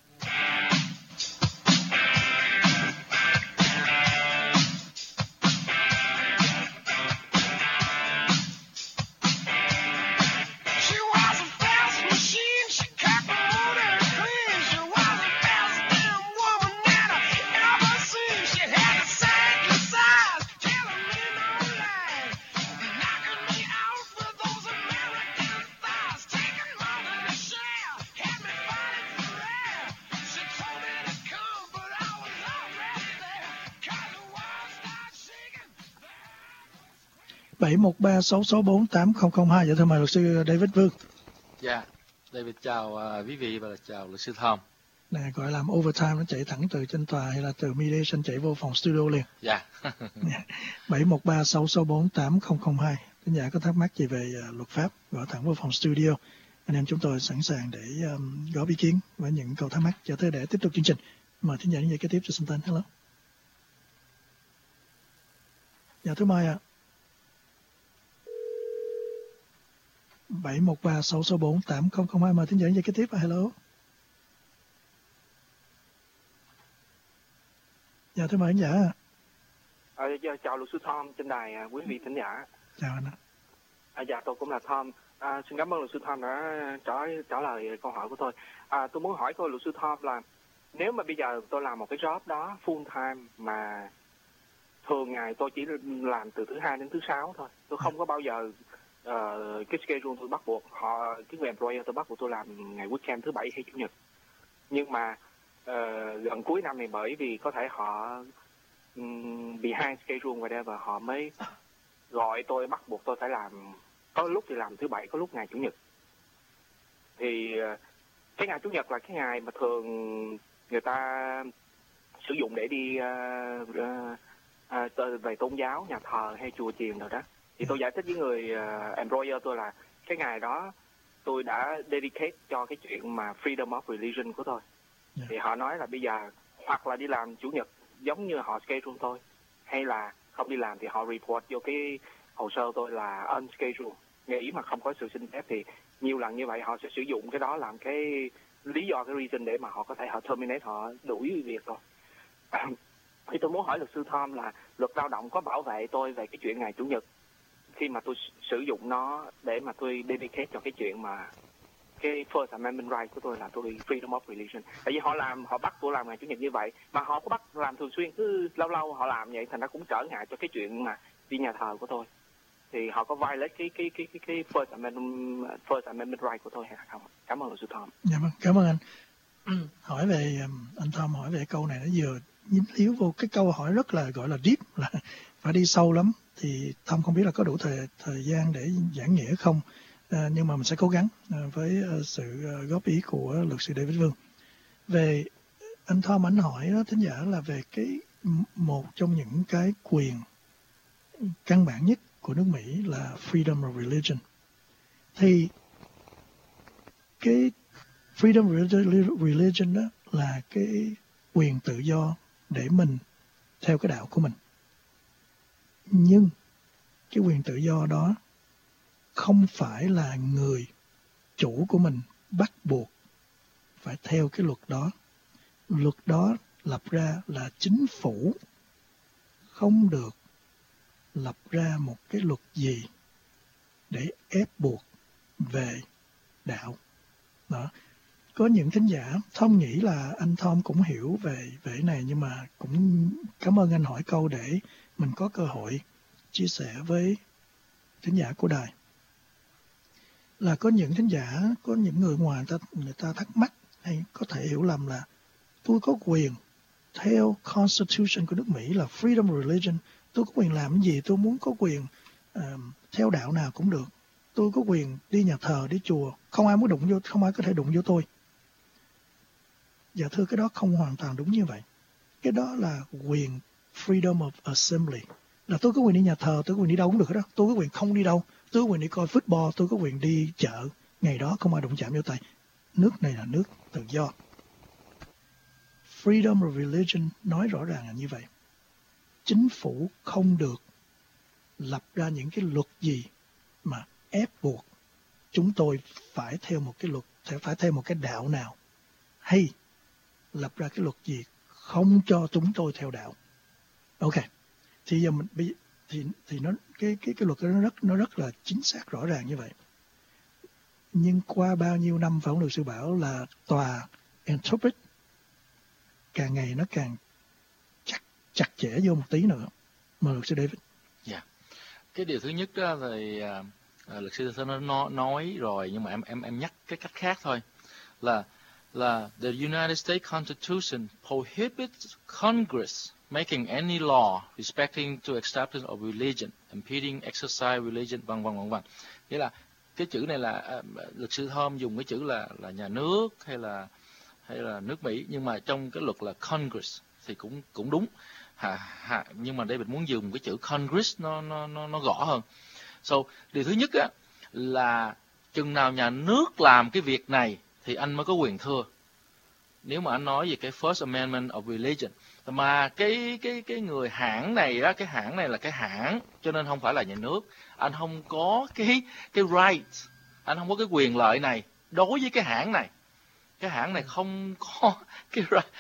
A: Bảy 713-664-8002. Dạ thưa mời luật sư David Vương.
M: Dạ, David chào quý vị và chào luật sư Tom.
A: Nè, gọi làm overtime nó chạy thẳng từ trên tòa hay là từ mediation chạy vô phòng studio liền?
M: Dạ.
A: 713-664-8002. Thính giả có thắc mắc gì về luật pháp gọi thẳng vô phòng studio. Anh em chúng tôi sẵn sàng để góp ý kiến với những câu thắc mắc cho tới để tiếp tục chương trình. Mời thính giả những gì kế tiếp cho xin tên. Hello. Dạ thưa mời ạ. 713-664-8002. Mời thính giả những gì kế tiếp. Hello. Dạ thưa mời thính giả.
N: Chào luật sư Tom trên đài quý vị thính giả.
A: Chào anh ạ.
N: Dạ tôi cũng là Tom. Xin cảm ơn luật sư Tom đã trả lời câu hỏi của tôi. Tôi muốn hỏi cô luật sư Tom là nếu mà bây giờ tôi làm một cái job đó full time mà thường ngày tôi chỉ làm từ thứ Hai đến thứ Sáu thôi, tôi không có bao giờ cái schedule tôi bắt buộc cái người employer tôi bắt buộc tôi làm ngày weekend thứ Bảy hay Chủ nhật, nhưng mà gần cuối năm này bởi vì có thể họ behind schedule whatever họ mới gọi tôi bắt buộc tôi phải làm, có lúc thì làm thứ Bảy, có lúc ngày Chủ nhật. Thì cái ngày Chủ nhật là cái ngày mà thường người ta sử dụng để đi về tôn giáo, nhà thờ hay chùa chiền rồi đó. Thì tôi giải thích với người employer tôi là cái ngày đó tôi đã dedicate cho cái chuyện mà freedom of religion của tôi. Thì họ nói là bây giờ hoặc là đi làm Chủ nhật giống như họ schedule tôi, hay là không đi làm thì họ report vô cái hồ sơ tôi là unscheduled, nghỉ mà không có sự xin phép. Thì nhiều lần như vậy, họ sẽ sử dụng cái đó làm cái lý do, cái reason để mà họ có thể họ terminate, họ đuổi việc rồi. Thì tôi muốn hỏi luật sư Tom là luật lao động có bảo vệ tôi về cái chuyện ngày Chủ nhật khi mà tôi sử dụng nó để mà tôi dedicate cho cái chuyện mà cái First Amendment right của tôi là tôi freedom of religion. Tại vì họ bắt tôi làm ngày Chủ nhật như vậy, mà họ có bắt làm thường xuyên, cứ lâu lâu họ làm vậy, thành ra cũng trở ngại cho cái chuyện mà đi nhà thờ của tôi. Thì họ có violate cái First Amendment right của tôi hay không? Cảm ơn luật sư Tom.
A: Dạ vâng, cảm ơn anh. Hỏi về anh Tom hỏi về câu này nó vừa dính líu vô cái câu hỏi rất là gọi là deep, là phải đi sâu lắm. Thì Tom không biết là có đủ thời gian để giảng nghĩa không, nhưng mà mình sẽ cố gắng với sự góp ý của luật sư David Vương. Về anh Tom anh hỏi đó, thính giả là về cái một trong những cái quyền căn bản nhất của nước Mỹ là freedom of religion. Thì cái freedom of religion đó là cái quyền tự do để mình theo cái đạo của mình. Nhưng cái quyền tự do đó không phải là người chủ của mình bắt buộc phải theo cái luật đó. Luật đó lập ra là chính phủ không được lập ra một cái luật gì để ép buộc về đạo. Đó. Có những thính giả, Tom nghĩ là anh Tom cũng hiểu về này, nhưng mà cũng cảm ơn anh hỏi câu để mình có cơ hội chia sẻ với thính giả của đài. Là có những thính giả, có những người ngoài người ta thắc mắc hay có thể hiểu lầm là tôi có quyền theo Constitution của nước Mỹ là freedom of religion, tôi có quyền làm cái gì, tôi muốn có quyền theo đạo nào cũng được, tôi có quyền đi nhà thờ, đi chùa, không ai muốn đụng vô, không ai có thể đụng vô tôi. Dạ thưa, cái đó không hoàn toàn đúng như vậy. Cái đó là quyền freedom of assembly, là tôi có quyền đi nhà thờ, tôi có quyền đi đâu cũng được đó, tôi có quyền không đi đâu, tôi có quyền đi coi football, tôi có quyền đi chợ, ngày đó không ai đụng chạm vô tay. Nước này là nước tự do. Freedom of religion nói rõ ràng là như vậy. Chính phủ không được lập ra những cái luật gì mà ép buộc chúng tôi phải theo một cái luật, phải theo một cái đạo nào, hay lập ra cái luật gì không cho chúng tôi theo đạo. Ok, thì giờ mình thì nó cái luật đó nó rất là chính xác rõ ràng như vậy. Nhưng qua bao nhiêu năm, phải không luật sư Bảo, là tòa interpret càng ngày nó càng chặt chẽ vô một tí nữa. Mời luật sư David.
M: Dạ. Cái điều thứ nhất đó thì luật sư nó nói rồi, nhưng mà em nhắc cái cách khác thôi, là the United States Constitution prohibits Congress making any law respecting to establishment of religion, impeding exercise religion, vân vân. Nghĩa là cái chữ này là luật sư Thom dùng cái chữ là nhà nước hay là nước Mỹ, nhưng mà trong cái luật là Congress thì cũng đúng. Nhưng mà đây mình muốn dùng cái chữ Congress nó rõ hơn. So, điều thứ nhất á, là chừng nào nhà nước làm cái việc này thì anh mới có quyền thưa. Nếu mà anh nói về cái First Amendment of Religion, mà cái người hãng này á, cái hãng này là cái hãng, cho nên không phải là nhà nước. Anh không có cái right, anh không có cái quyền lợi này đối với cái hãng này. Cái hãng này không có cái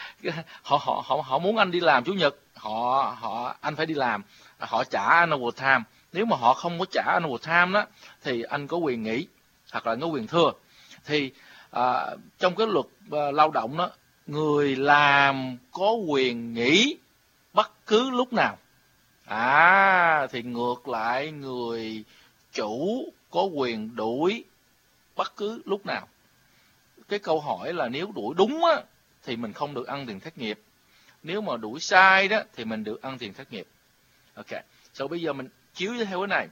M: họ muốn anh đi làm Chủ nhật, anh phải đi làm, họ trả anh overtime. Nếu mà họ không có trả anh overtime đó thì anh có quyền nghỉ hoặc là anh có quyền thưa. Thì trong cái luật lao động đó, người làm có quyền nghỉ bất cứ lúc nào. Thì ngược lại người chủ có quyền đuổi bất cứ lúc nào. Cái câu hỏi là nếu đuổi đúng á, thì mình không được ăn tiền thất nghiệp. Nếu mà đuổi sai đó thì mình được ăn tiền thất nghiệp. Ok, so bây giờ mình chiếu theo cái này.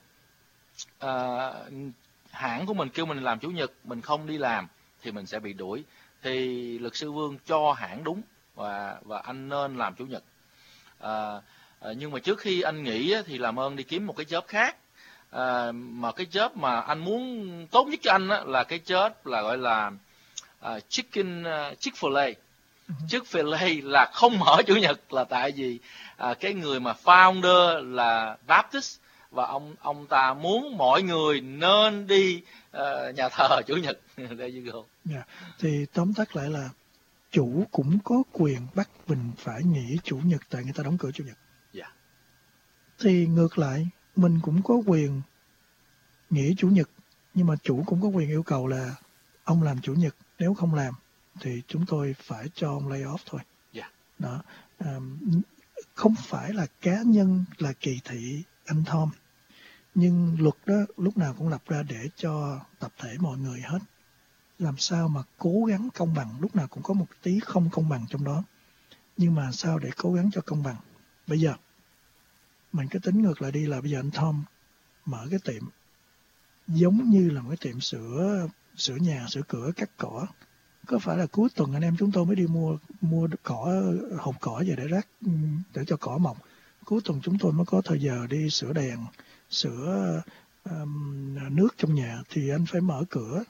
M: Hãng của mình kêu mình làm Chủ nhật, mình không đi làm thì mình sẽ bị đuổi. Thì luật sư Vương cho hãng đúng và anh nên làm Chủ nhật. Nhưng mà trước khi anh nghỉ thì làm ơn đi kiếm một cái job khác. Mà cái job mà anh muốn tốt nhất cho anh á, là cái job là gọi là Chick-fil-A. Chick-fil-A là không mở Chủ nhật là tại vì cái người mà founder là Baptist, và ông ta muốn mọi người nên đi nhà thờ Chủ nhật. There you go.
A: Yeah. Thì tóm tắt lại là chủ cũng có quyền bắt mình phải nghỉ Chủ nhật tại người ta đóng cửa Chủ nhật.
M: Yeah.
A: Thì ngược lại mình cũng có quyền nghỉ Chủ nhật, nhưng mà chủ cũng có quyền yêu cầu là ông làm Chủ nhật, nếu không làm thì chúng tôi phải cho ông lay off thôi.
M: Yeah.
A: Đó. Không phải là cá nhân là kỳ thị anh Tom, nhưng luật đó lúc nào cũng lập ra để cho tập thể mọi người hết. Làm sao mà cố gắng công bằng, lúc nào cũng có một tí không công bằng trong đó. Nhưng mà sao để cố gắng cho công bằng? Bây giờ mình cứ tính ngược lại đi, là bây giờ anh Tom mở cái tiệm giống như là một cái tiệm sửa nhà, sửa cửa, cắt cỏ. Có phải là cuối tuần anh em chúng tôi mới đi mua cỏ, hộp cỏ về để rác, để cho cỏ mọc. Cuối tuần chúng tôi mới có thời giờ đi sửa đèn, sửa nước trong nhà, thì anh phải mở cửa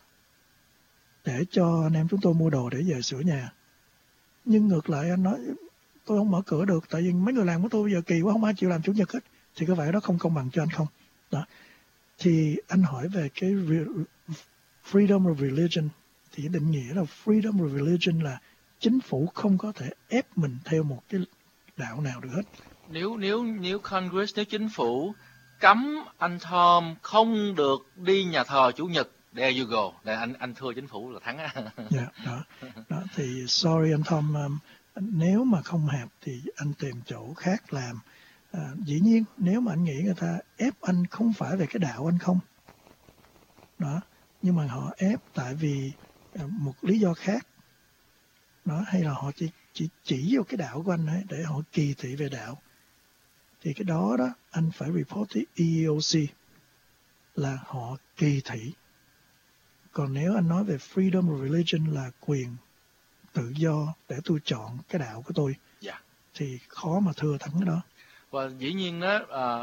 A: để cho anh em chúng tôi mua đồ để về sửa nhà. Nhưng ngược lại anh nói tôi không mở cửa được, tại vì mấy người làm của tôi bây giờ kỳ quá, không ai chịu làm Chủ nhật hết. Thì có vẻ đó không công bằng cho anh không? Đó. Thì anh hỏi về cái freedom of religion, thì định nghĩa là freedom of religion là chính phủ không có thể ép mình theo một cái đạo nào được hết.
M: Nếu Congress, nếu chính phủ cấm anh Tom không được đi nhà thờ Chủ nhật, there you go. Để anh thua chính phủ là thắng á.
A: Yeah, đó. Thì sorry anh Tom, nếu mà không hợp thì anh tìm chỗ khác làm. Dĩ nhiên nếu mà anh nghĩ người ta ép anh không phải về cái đạo anh không. Đó, nhưng mà họ ép tại vì một lý do khác. Đó, hay là họ chỉ vô cái đạo của anh ấy để họ kỳ thị về đạo. Thì cái đó anh phải report to EEOC là họ kỳ thị. Còn nếu anh nói về freedom of religion là quyền tự do để tôi chọn cái đạo của tôi, thì khó mà thưa thắng cái đó.
M: Và dĩ nhiên đó,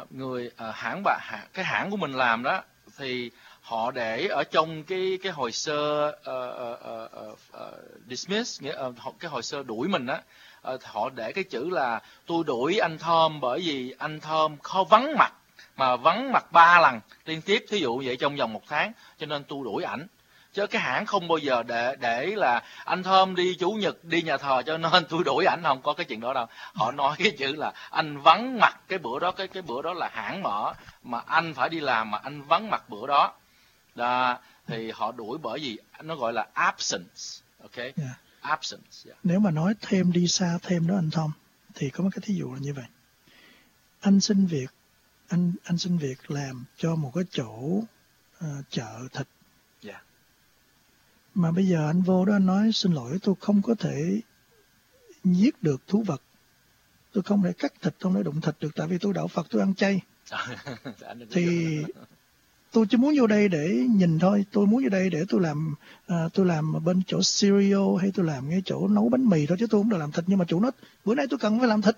M: cái hãng của mình làm đó thì họ để ở trong cái hồ sơ dismiss, nghĩa cái hồ sơ đuổi mình đó, họ để cái chữ là tôi đuổi anh Tom bởi vì anh Tom không vắng mặt, mà vắng mặt 3 lần liên tiếp, thí dụ vậy trong vòng 1 tháng, cho nên tôi đuổi ảnh. Chứ cái hãng không bao giờ để là anh Tom đi Chủ nhật, đi nhà thờ cho nên tôi đuổi ảnh, không có cái chuyện đó đâu. Họ nói cái chữ là anh vắng mặt cái bữa đó, cái bữa đó là hãng mở mà anh phải đi làm mà anh vắng mặt bữa đó. Đó, thì họ đuổi bởi vì nó gọi là absence, okay?
A: Yeah.
M: Absence. Yeah.
A: Nếu mà nói thêm đi xa thêm đó anh Tom, thì có một cái thí dụ là như vậy. Anh xin việc làm cho một cái chỗ chợ thịt.
M: Yeah.
A: Mà bây giờ anh vô đó anh nói xin lỗi, tôi không có thể giết được thú vật, tôi không thể cắt thịt, không thể đụng thịt được, tại vì tôi đạo Phật, tôi ăn chay. Thì tôi chỉ muốn vô đây để nhìn thôi, tôi muốn vô đây để tôi làm bên chỗ cereal hay tôi làm ngay chỗ nấu bánh mì thôi, chứ tôi không được làm thịt. Nhưng mà chủ nói bữa nay tôi cần phải làm thịt.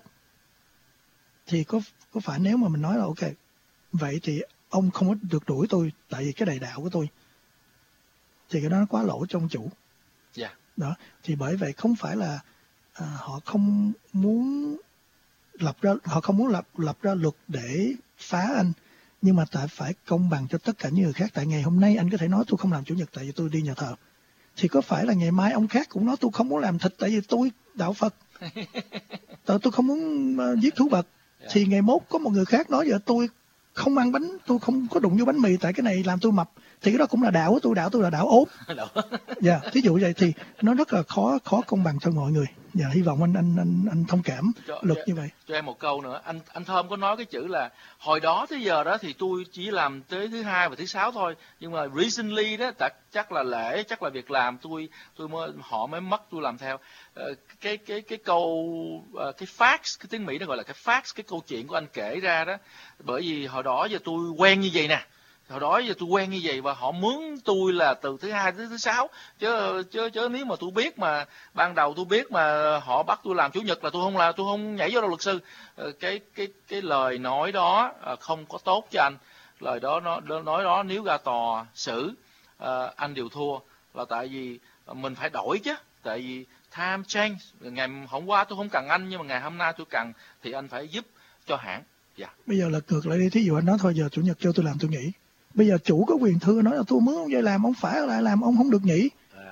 A: Thì có phải nếu mà mình nói là ok, vậy thì ông không có được đuổi tôi tại vì cái đầy đạo của tôi, thì cái đó nó quá lỗ trong chủ.
M: Yeah.
A: Đó, thì bởi vậy không phải là họ không muốn lập ra luật để phá anh, nhưng mà tại phải công bằng cho tất cả những người khác. Tại ngày hôm nay anh có thể nói tôi không làm Chủ nhật tại vì tôi đi nhà thờ, thì có phải là ngày mai ông khác cũng nói tôi không muốn làm thịt tại vì tôi đạo Phật, tôi không muốn giết thú vật. Thì ngày mốt có một người khác nói giờ tôi không ăn bánh, tôi không có đụng vô bánh mì tại cái này làm tôi mập, thì cái đó cũng là đạo của tôi là đạo ốm. Dạ, thí dụ vậy thì nó rất là khó công bằng cho mọi người. Dạ, hy vọng anh thông cảm luật như vậy.
M: Cho em một câu nữa, anh Thơm có nói cái chữ là hồi đó tới giờ đó thì tôi chỉ làm tới thứ 2 và thứ 6 thôi, nhưng mà recently đó chắc là lễ, chắc là việc làm họ mới mất tôi làm theo. Cái câu cái facts, cái tiếng Mỹ nó gọi là cái facts, cái câu chuyện của anh kể ra đó, bởi vì hồi đó giờ tôi quen như vậy nè. Hồi đó giờ tôi quen như vậy và họ mướn tôi là từ thứ 2 tới thứ 6, chứ nếu mà tôi biết mà ban đầu tôi biết mà họ bắt tôi làm Chủ nhật là tôi không nhảy vô đâu luật sư. Cái lời nói đó không có tốt cho anh. Lời đó nói đó nếu ra tòa xử anh đều thua, là tại vì mình phải đổi chứ. Tại vì time change, ngày hôm qua tôi không cần anh nhưng mà ngày hôm nay tôi cần, thì anh phải giúp cho hãng.
A: Bây giờ là ngược lại đi, thí dụ anh nói thôi giờ chủ nhật cho tôi làm tôi nghỉ. Bây giờ chủ có quyền thưa nói là tôi mướn ông về làm, ông phải lại làm, ông không được nghỉ.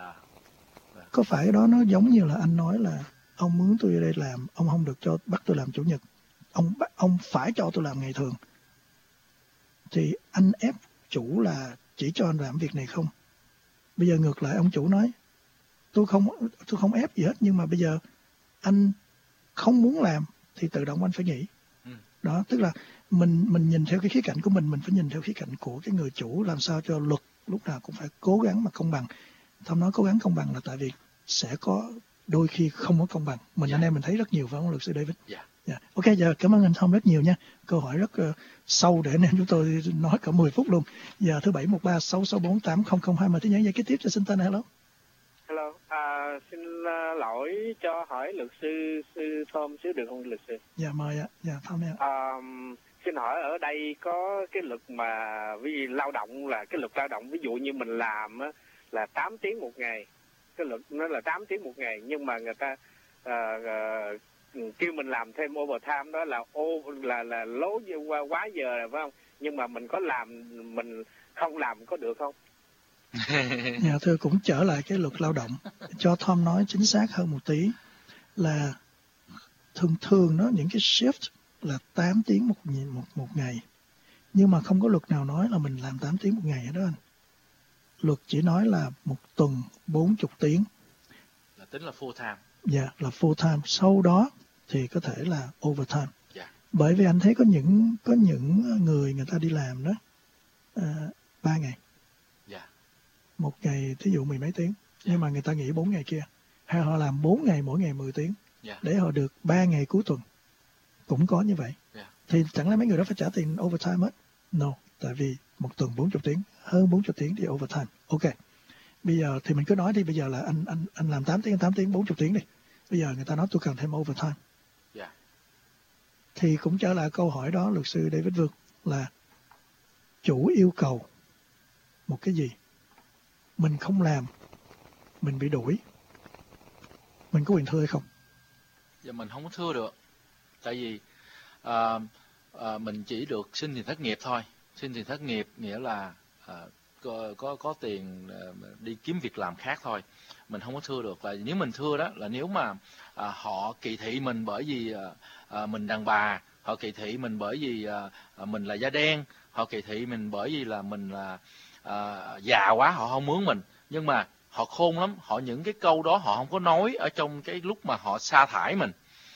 A: Có phải đó nó giống như là anh nói là ông mướn tôi ở đây làm, ông không được cho bắt tôi làm chủ nhật, ông phải cho tôi làm ngày thường, thì anh ép chủ là chỉ cho anh làm việc này không? Bây giờ ngược lại ông chủ nói tôi không ép gì hết, nhưng mà bây giờ anh không muốn làm thì tự động anh phải nghỉ. Đó, tức là mình nhìn theo cái khía cạnh của mình phải nhìn theo khía cạnh của cái người chủ, làm sao cho luật lúc nào cũng phải cố gắng mà công bằng. Thom nói cố gắng công bằng là tại vì sẽ có đôi khi không có công bằng. Anh em mình thấy rất nhiều, phải không luật sư David? Ok, giờ cảm ơn anh Thom rất nhiều nha. Câu hỏi rất sâu để anh em chúng tôi nói cả 10 phút luôn. Giờ thứ 713-664-8002 mà tiếng nhắn dây kế tiếp cho xin tên. Hello.
O: Hello, xin lỗi cho hỏi luật sư Thom xíu được không luật sư?
A: Dạ mời ạ, dạ Thom ạ.
O: Xin hỏi ở đây có cái luật mà vì lao động là cái luật lao động, ví dụ như mình làm á, là 8 tiếng một ngày, cái luật nó là 8 tiếng một ngày, nhưng mà người ta kêu mình làm thêm overtime, đó là lố quá giờ rồi phải không? Nhưng mà mình có làm, mình không làm có được không?
A: Dạ thưa, cũng trở lại cái luật lao động cho Thom nói chính xác hơn một tí là thường đó những cái shift là 8 tiếng một ngày, nhưng mà không có luật nào nói là mình làm 8 tiếng một ngày hết đó anh. Luật chỉ nói là một tuần 40 tiếng
M: là tính là full time.
A: Dạ, là full time. Sau đó thì có thể là overtime. Bởi vì anh thấy có những người ta đi làm đó 3 ngày. Một ngày thí dụ 10 mấy tiếng, nhưng mà người ta nghỉ 4 ngày kia, hay họ làm 4 ngày mỗi ngày 10 tiếng để họ được 3 ngày cuối tuần, cũng có như vậy. Thì chẳng lẽ mấy người đó phải trả tiền overtime hết? No, tại vì một tuần 40 tiếng, hơn 40 tiếng thì overtime. Ok, bây giờ thì mình cứ nói đi, bây giờ là anh làm 8 tiếng 40 tiếng đi, bây giờ người ta nói tôi cần thêm overtime. Thì cũng trở lại câu hỏi đó luật sư David Vương, là chủ yêu cầu một cái gì, mình không làm, mình bị đuổi, mình có quyền thưa hay không?
M: Dạ mình không có thưa được, tại vì mình chỉ được xin tiền thất nghiệp thôi. Xin tiền thất nghiệp nghĩa là có tiền đi kiếm việc làm khác thôi. Mình không có thưa được. Là nếu mình thưa đó là nếu mà họ kỳ thị mình bởi vì mình đàn bà, họ kỳ thị mình bởi vì mình là da đen, họ kỳ thị mình bởi vì là mình là già quá, họ không mướn mình. Nhưng mà họ khôn lắm, họ những cái câu đó họ không có nói ở trong cái lúc mà họ sa thải mình.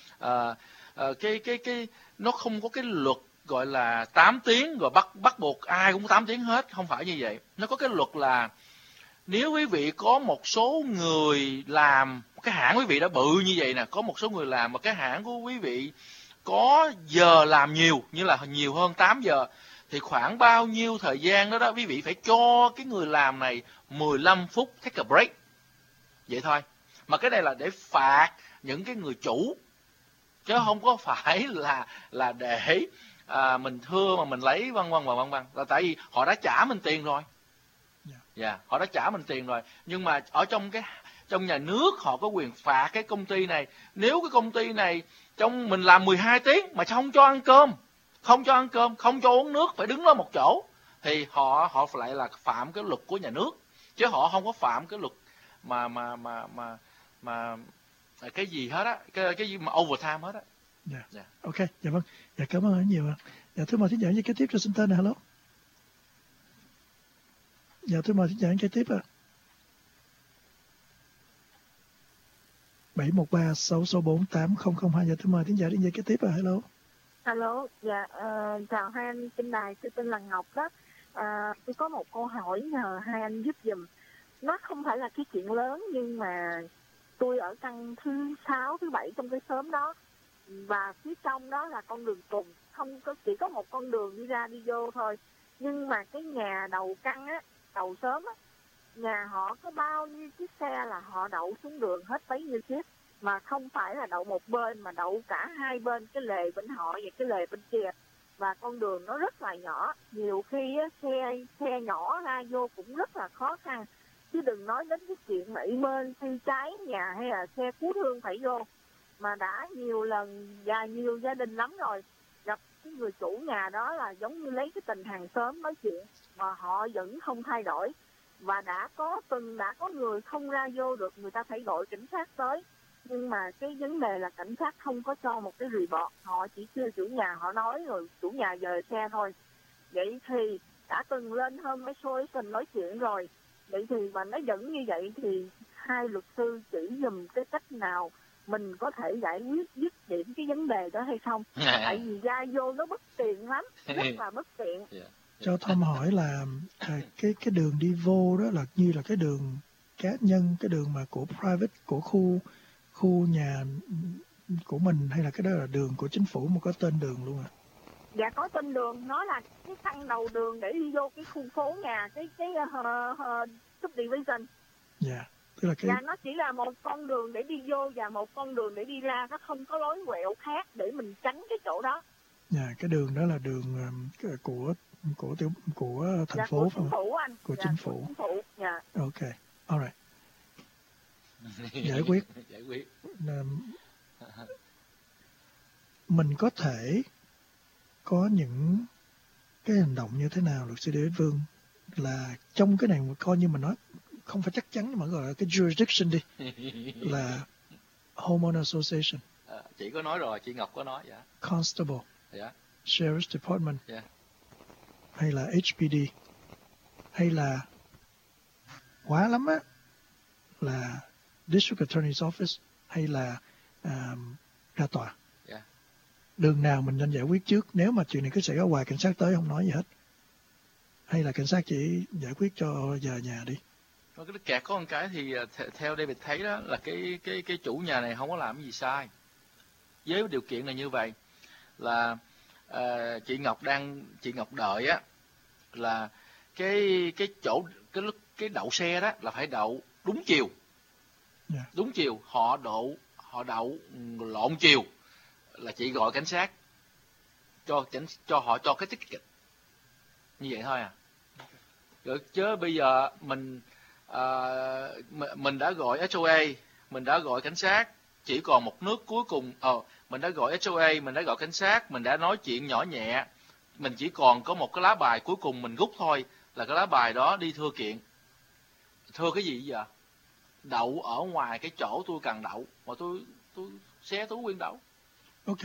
M: Nó không có cái luật gọi là 8 tiếng rồi bắt buộc ai cũng 8 tiếng hết, không phải như vậy. Nó có cái luật là nếu quý vị có một số người làm, cái hãng quý vị đã bự như vậy nè, có một số người làm mà cái hãng của quý vị có giờ làm nhiều, như là nhiều hơn 8 giờ, thì khoảng bao nhiêu thời gian đó quý vị phải cho cái người làm này 15 phút take a break. Vậy thôi. Mà cái này là để phạt những cái người chủ, chứ không có phải là để mình thưa mà mình lấy vân vân. Là tại vì họ đã trả mình tiền rồi. Họ đã trả mình tiền rồi. Nhưng mà ở trong nhà nước họ có quyền phạt cái công ty này. Nếu cái công ty này trong mình làm 12 tiếng mà không cho ăn cơm, không cho uống nước, phải đứng đó một chỗ, thì họ lại là phạm cái luật của nhà nước, chứ họ không có phạm cái luật mà cái gì hết á, cái gì mà overtime hết á.
A: Ok, dạ vâng. Dạ cảm ơn anh nhiều ạ. Dạ thưa mời thính giả kế tiếp cho xin tên. Hello. Dạ thưa mời thính giả kế tiếp ạ. 713-664-8002. Dạ thưa mời thính giả kế tiếp ạ. Hello.
P: Hello, dạ chào hai anh trên đài, tôi tên là Ngọc đó. Tôi có một câu hỏi nhờ hai anh giúp giùm. Nó không phải là cái chuyện lớn, nhưng mà tôi ở căn thứ 6, thứ 7 trong cái xóm đó, và phía trong đó là con đường trùng, không có, chỉ có một con đường đi ra đi vô thôi. Nhưng mà cái nhà đầu căn á, đầu xóm á, nhà họ có bao nhiêu chiếc xe là họ đậu xuống đường hết bấy nhiêu chiếc, mà không phải là đậu một bên mà đậu cả hai bên, cái lề bên họ và cái lề bên kia. Và con đường nó rất là nhỏ, nhiều khi á, xe nhỏ ra vô cũng rất là khó khăn, chứ đừng nói đến cái chuyện mà y bên phi trái nhà hay là xe cứu thương phải vô. Mà đã nhiều lần và nhiều gia đình lắm rồi gặp cái người chủ nhà đó là giống như lấy cái tình hàng xóm nói chuyện mà họ vẫn không thay đổi. Và đã có người không ra vô được, người ta phải gọi cảnh sát tới. Nhưng mà cái vấn đề là cảnh sát không có cho một cái report, họ chỉ kêu chủ nhà, họ nói rồi chủ nhà dời xe thôi. Vậy thì đã từng lên Home Association nói chuyện rồi. Vậy thì mà nó vẫn như vậy thì hai luật sư chỉ dùm cái cách nào mình có thể giải quyết dứt điểm cái vấn đề đó hay không? Tại vì ra vô nó bất tiện lắm, rất là bất tiện.
A: Cho Tom hỏi là cái đường đi vô đó là như là cái đường cá nhân, cái đường mà của private, của khu nhà của mình, hay là cái đó là đường của chính phủ mà có tên đường luôn à?
P: Dạ có tên đường, nó là cái căn đầu đường để đi vô cái khu phố nhà, cái subdivision.
A: Dạ, tức là cái...
P: Dạ, nó chỉ là một con đường để đi vô và một con đường để đi ra, nó không có lối quẹo khác để mình tránh cái chỗ đó.
A: Dạ, cái đường đó là đường của thành
P: dạ,
A: phố,
P: của chính phủ anh.
A: Của
P: dạ,
A: chính phủ.
P: Của chính phủ. Dạ.
A: Ok, alright. Giải quyết. Mình có thể có những cái hành động như thế nào, luật sư David Vương, là trong cái này coi như mình nói không phải chắc chắn nhưng mà gọi là cái jurisdiction đi, là Homeowner Association.
M: Chị có nói rồi, chị Ngọc có nói. Dạ.
A: Constable.
M: Dạ.
A: Sheriff's Department.
M: Dạ.
A: Hay là HPD. Hay là quá lắm á là District Attorney's Office, hay là ra tòa.
M: Yeah.
A: Đường nào mình nên giải quyết trước nếu mà chuyện này cứ xảy ra hoài, cảnh sát tới không nói gì hết, hay là cảnh sát chỉ giải quyết cho giờ nhà đi?
M: Cái kẹt có một cái thì theo David thấy đó là cái chủ nhà này không có làm gì sai với điều kiện là như vậy, là chị Ngọc đợi á là cái đậu xe đó là phải đậu đúng chiều.
A: Yeah.
M: Đúng chiều, họ đậu lộn chiều là chị gọi cảnh sát cho họ cho cái ticket như vậy thôi à. Rồi chứ bây giờ mình đã gọi HOA, mình đã gọi cảnh sát, chỉ còn một nước cuối cùng. Mình đã gọi HOA, mình đã gọi cảnh sát, mình đã nói chuyện nhỏ nhẹ, mình chỉ còn có một cái lá bài cuối cùng mình rút thôi, là cái lá bài đó đi thưa kiện. Thưa cái gì giờ? Đậu ở ngoài cái chỗ tôi cần đậu, mà tôi xe tôi quyền đậu.
A: Ok.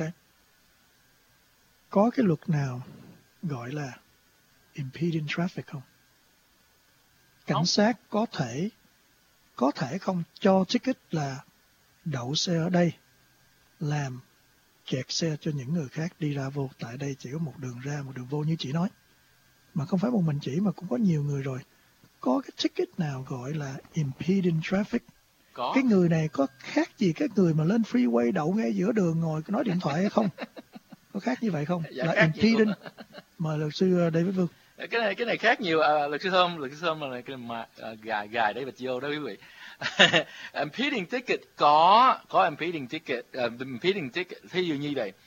A: Có cái luật nào gọi là impeding traffic không? Cảnh sát có thể không cho ticket là đậu xe ở đây, làm kẹt xe cho những người khác đi ra vô, tại đây chỉ có một đường ra, một đường vô như chị nói. Mà không phải một mình chị mà cũng có nhiều người rồi. Có cái ticket nào gọi là impeding traffic?
M: Có.
A: Cái người này có khác gì cái người mà lên freeway đậu ngay giữa đường ngồi nói điện thoại hay không? Có khác như vậy không?
M: Dạ,
A: là impeding. Mời luật sư David Vương.
M: Cái này khác nhiều. Luật sư Thơm là cái mà gài David vô đó quý vị. Impeding ticket có impeding ticket. Impeding ticket thí dụ như vậy.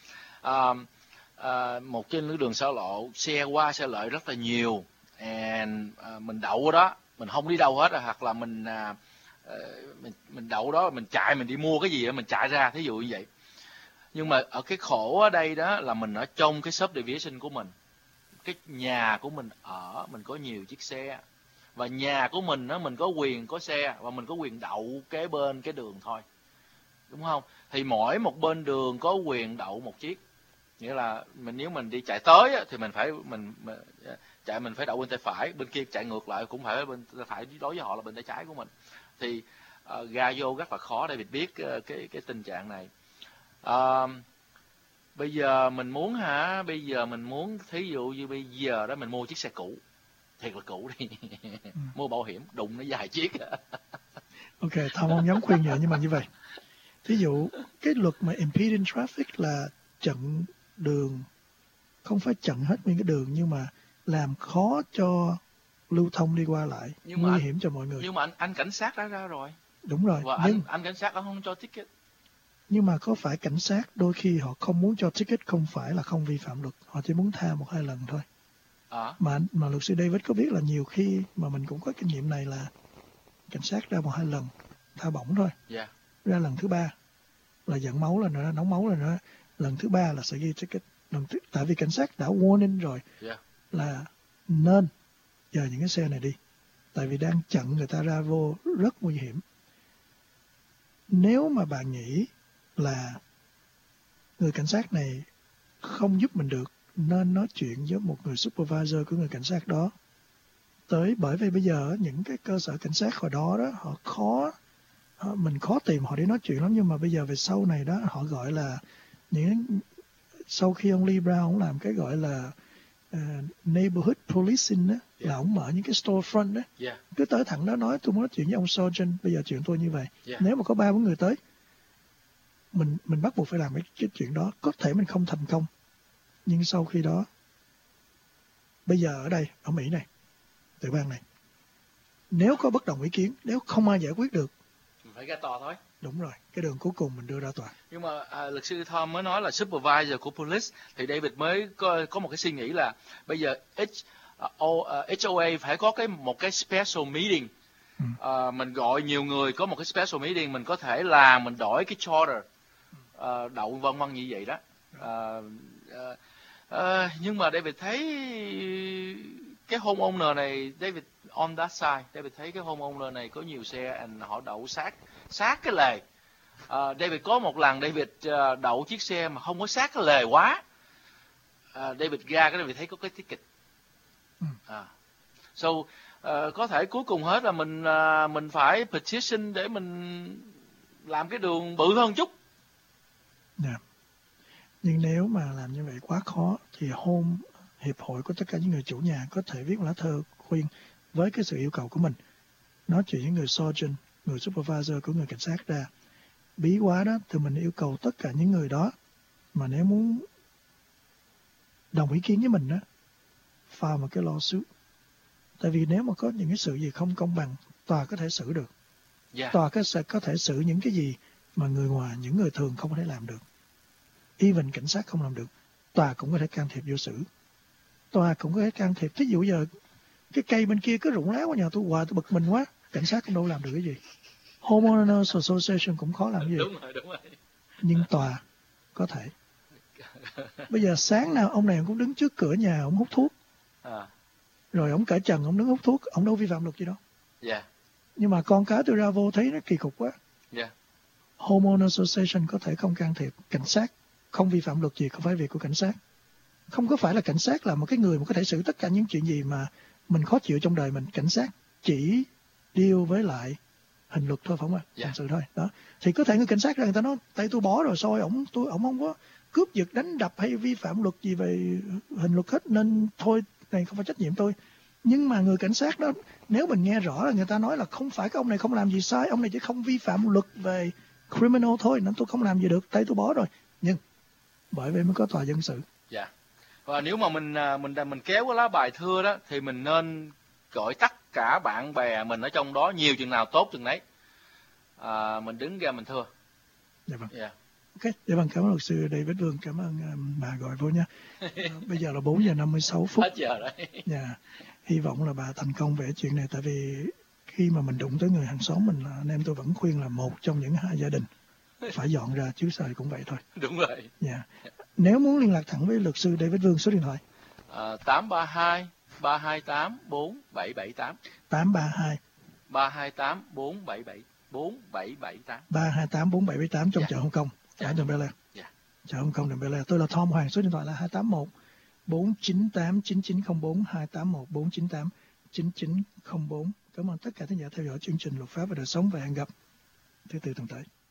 M: Một trên đường xa lộ, xe qua xe lại rất là nhiều, and mình đậu ở đó, mình không đi đâu hết, hoặc là mình đậu đó, mình chạy, mình đi mua cái gì đó, mình chạy ra, thí dụ như vậy. Nhưng mà ở cái khổ ở đây đó là mình ở trong cái subdivision của mình, cái nhà của mình ở, mình có nhiều chiếc xe, và nhà của mình đó, mình có quyền có xe và mình có quyền đậu kế bên cái đường thôi, đúng không? Thì mỗi một bên đường có quyền đậu một chiếc. Nghĩa là nếu mình đi chạy tới á, thì mình phải đậu bên tay phải, bên kia chạy ngược lại cũng phải bên tay phải, đối với họ là bên tay trái của mình. Thì ra vô rất là khó để biết cái tình trạng này. Bây giờ mình muốn thí dụ như bây giờ đó mình mua chiếc xe cũ, thiệt là cũ đi, mua bảo hiểm đụng nó vài chiếc.
A: Ok, Thao không dám khuyên vậy, nhưng mà như vậy, thí dụ cái luật mà impeding traffic là chặn đường, không phải chặn hết nguyên cái đường, nhưng mà làm khó cho lưu thông đi qua lại, nguy hiểm cho mọi người.
M: Nhưng mà anh cảnh sát đã ra rồi.
A: Đúng rồi.
M: Và
A: nhưng
M: anh cảnh sát đã không cho ticket.
A: Nhưng mà có phải cảnh sát đôi khi họ không muốn cho ticket không phải là không vi phạm luật, họ chỉ muốn tha 1-2 lần thôi. Mà luật sư David có biết là nhiều khi mà mình cũng có kinh nghiệm này là cảnh sát ra 1-2 lần tha bổng thôi. Ra lần thứ 3 là giận máu lên nữa, nóng máu lên nữa, lần thứ 3 là sẽ ghi ticket. Tại vì cảnh sát đã warning rồi là nên dời những cái xe này đi. Tại vì đang chặn người ta ra vô rất nguy hiểm. Nếu mà bạn nghĩ là người cảnh sát này không giúp mình được, nên nói chuyện với một người supervisor của người cảnh sát đó. Bởi vì bây giờ những cái cơ sở cảnh sát hồi đó mình khó tìm họ để nói chuyện lắm, nhưng mà bây giờ về sau này đó họ gọi là sau khi ông Lee Brown làm cái gọi là neighborhood policing đó, là ông mở những cái storefront đó, cứ tới thẳng đó nói tôi muốn nói chuyện với ông Sergeant, bây giờ chuyện tôi như vậy. Nếu mà có 3-4 người tới, mình bắt buộc phải làm cái chuyện đó. Có thể mình không thành công, nhưng sau khi đó, bây giờ ở đây, ở Mỹ này, tiểu bang này, nếu có bất đồng ý kiến, nếu không ai giải quyết được,
M: mình phải ra tòa thôi.
A: Đúng rồi, cái đường cuối cùng mình đưa ra tòa.
M: Nhưng mà luật sư Tom mới nói là supervisor của police, thì David mới có một cái suy nghĩ là bây giờ HOA phải có một cái special meeting. Mình gọi nhiều người có một cái special meeting, mình có thể làm, mình đổi cái charter, đậu vân vân như vậy đó. Nhưng mà David thấy cái homeowner này, David on that side, David thấy cái homeowner này có nhiều xe and họ đậu sát cái lề. David có một lần David đậu chiếc xe mà không có sát cái lề quá. David ra cái David thấy có cái ticket. So có thể cuối cùng hết là mình phải petition để mình làm cái đường bự hơn chút.
A: Nhưng nếu mà làm như vậy quá khó thì hiệp hội của tất cả những người chủ nhà có thể viết một lá thơ khuyên với cái sự yêu cầu của mình, nói chuyện với người sergeant, người supervisor của người cảnh sát ra. Bí quá đó thì mình yêu cầu tất cả những người đó mà nếu muốn đồng ý kiến với mình đó, file một cái lawsuit. Tại vì nếu mà có những cái sự gì không công bằng, tòa có thể xử được. Tòa có thể xử những cái gì mà những người thường không thể làm được. Even cảnh sát không làm được, tòa cũng có thể can thiệp vô xử. Tòa cũng có thể can thiệp. Thí dụ giờ cái cây bên kia cứ rụng lá qua nhà tôi hoài, tôi bực mình quá, cảnh sát cũng đâu làm được cái gì. Homeowners Association cũng khó làm cái gì.
M: Đúng rồi.
A: Nhưng tòa có thể. Bây giờ sáng nào ông này cũng đứng trước cửa nhà, ông hút thuốc. Rồi ông cởi trần, ông đứng hút thuốc, ông đâu vi phạm luật gì đâu. Nhưng mà con cái tôi ra vô thấy nó kỳ cục quá. Homeowners Association có thể không can thiệp. Cảnh sát không vi phạm luật gì, không phải việc của cảnh sát. Không có phải là cảnh sát là một cái người mà có thể xử tất cả những chuyện gì mà mình khó chịu trong đời mình. Cảnh sát chỉ deal với lại hình luật thôi, phải không ạ? Hình sự thôi. Đó. Thì có thể người cảnh sát ra người ta nói tay tôi bỏ rồi, soi ổng không có cướp giật, đánh đập hay vi phạm luật gì về hình luật hết, nên thôi này không phải trách nhiệm tôi. Nhưng mà người cảnh sát đó, nếu mình nghe rõ là người ta nói là không phải cái ông này không làm gì sai, ông này chỉ không vi phạm luật về criminal thôi, nên tôi không làm gì được, tay tôi bỏ rồi. Nhưng bởi vậy mới có tòa dân sự.
M: Và nếu mà mình kéo cái lá bài thưa đó, thì mình nên gọi tất cả bạn bè mình ở trong đó, nhiều chừng nào tốt chừng đấy. Mình đứng ra mình thưa.
A: Dạ vâng. Ok, dạ vâng, cảm ơn luật sư David Vương, cảm ơn bà gọi vô nha. Bây giờ là 4 giờ 56 phút.
M: Hết giờ đấy.
A: Hy vọng là bà thành công về chuyện này, tại vì khi mà mình đụng tới người hàng xóm mình, anh em tôi vẫn khuyên là một trong những hai gia đình phải dọn ra, chứ sao cũng vậy thôi.
M: Đúng rồi.
A: Nếu muốn liên lạc thẳng với luật sư David Vương, số điện thoại
M: 832 328 4778.
A: 832
M: 328 4778.
A: 328 4778 trong chợ Hồng Kông, ở Đường Bel Air. Chợ Hồng Kông Đường Bel Air. Tôi là Tom Hoàng, số điện thoại là 281 498 9904, 281 498 9904. Cảm ơn tất cả khán giả theo dõi chương trình Luật pháp và đời sống, và hẹn gặp thứ Tư tuần tới.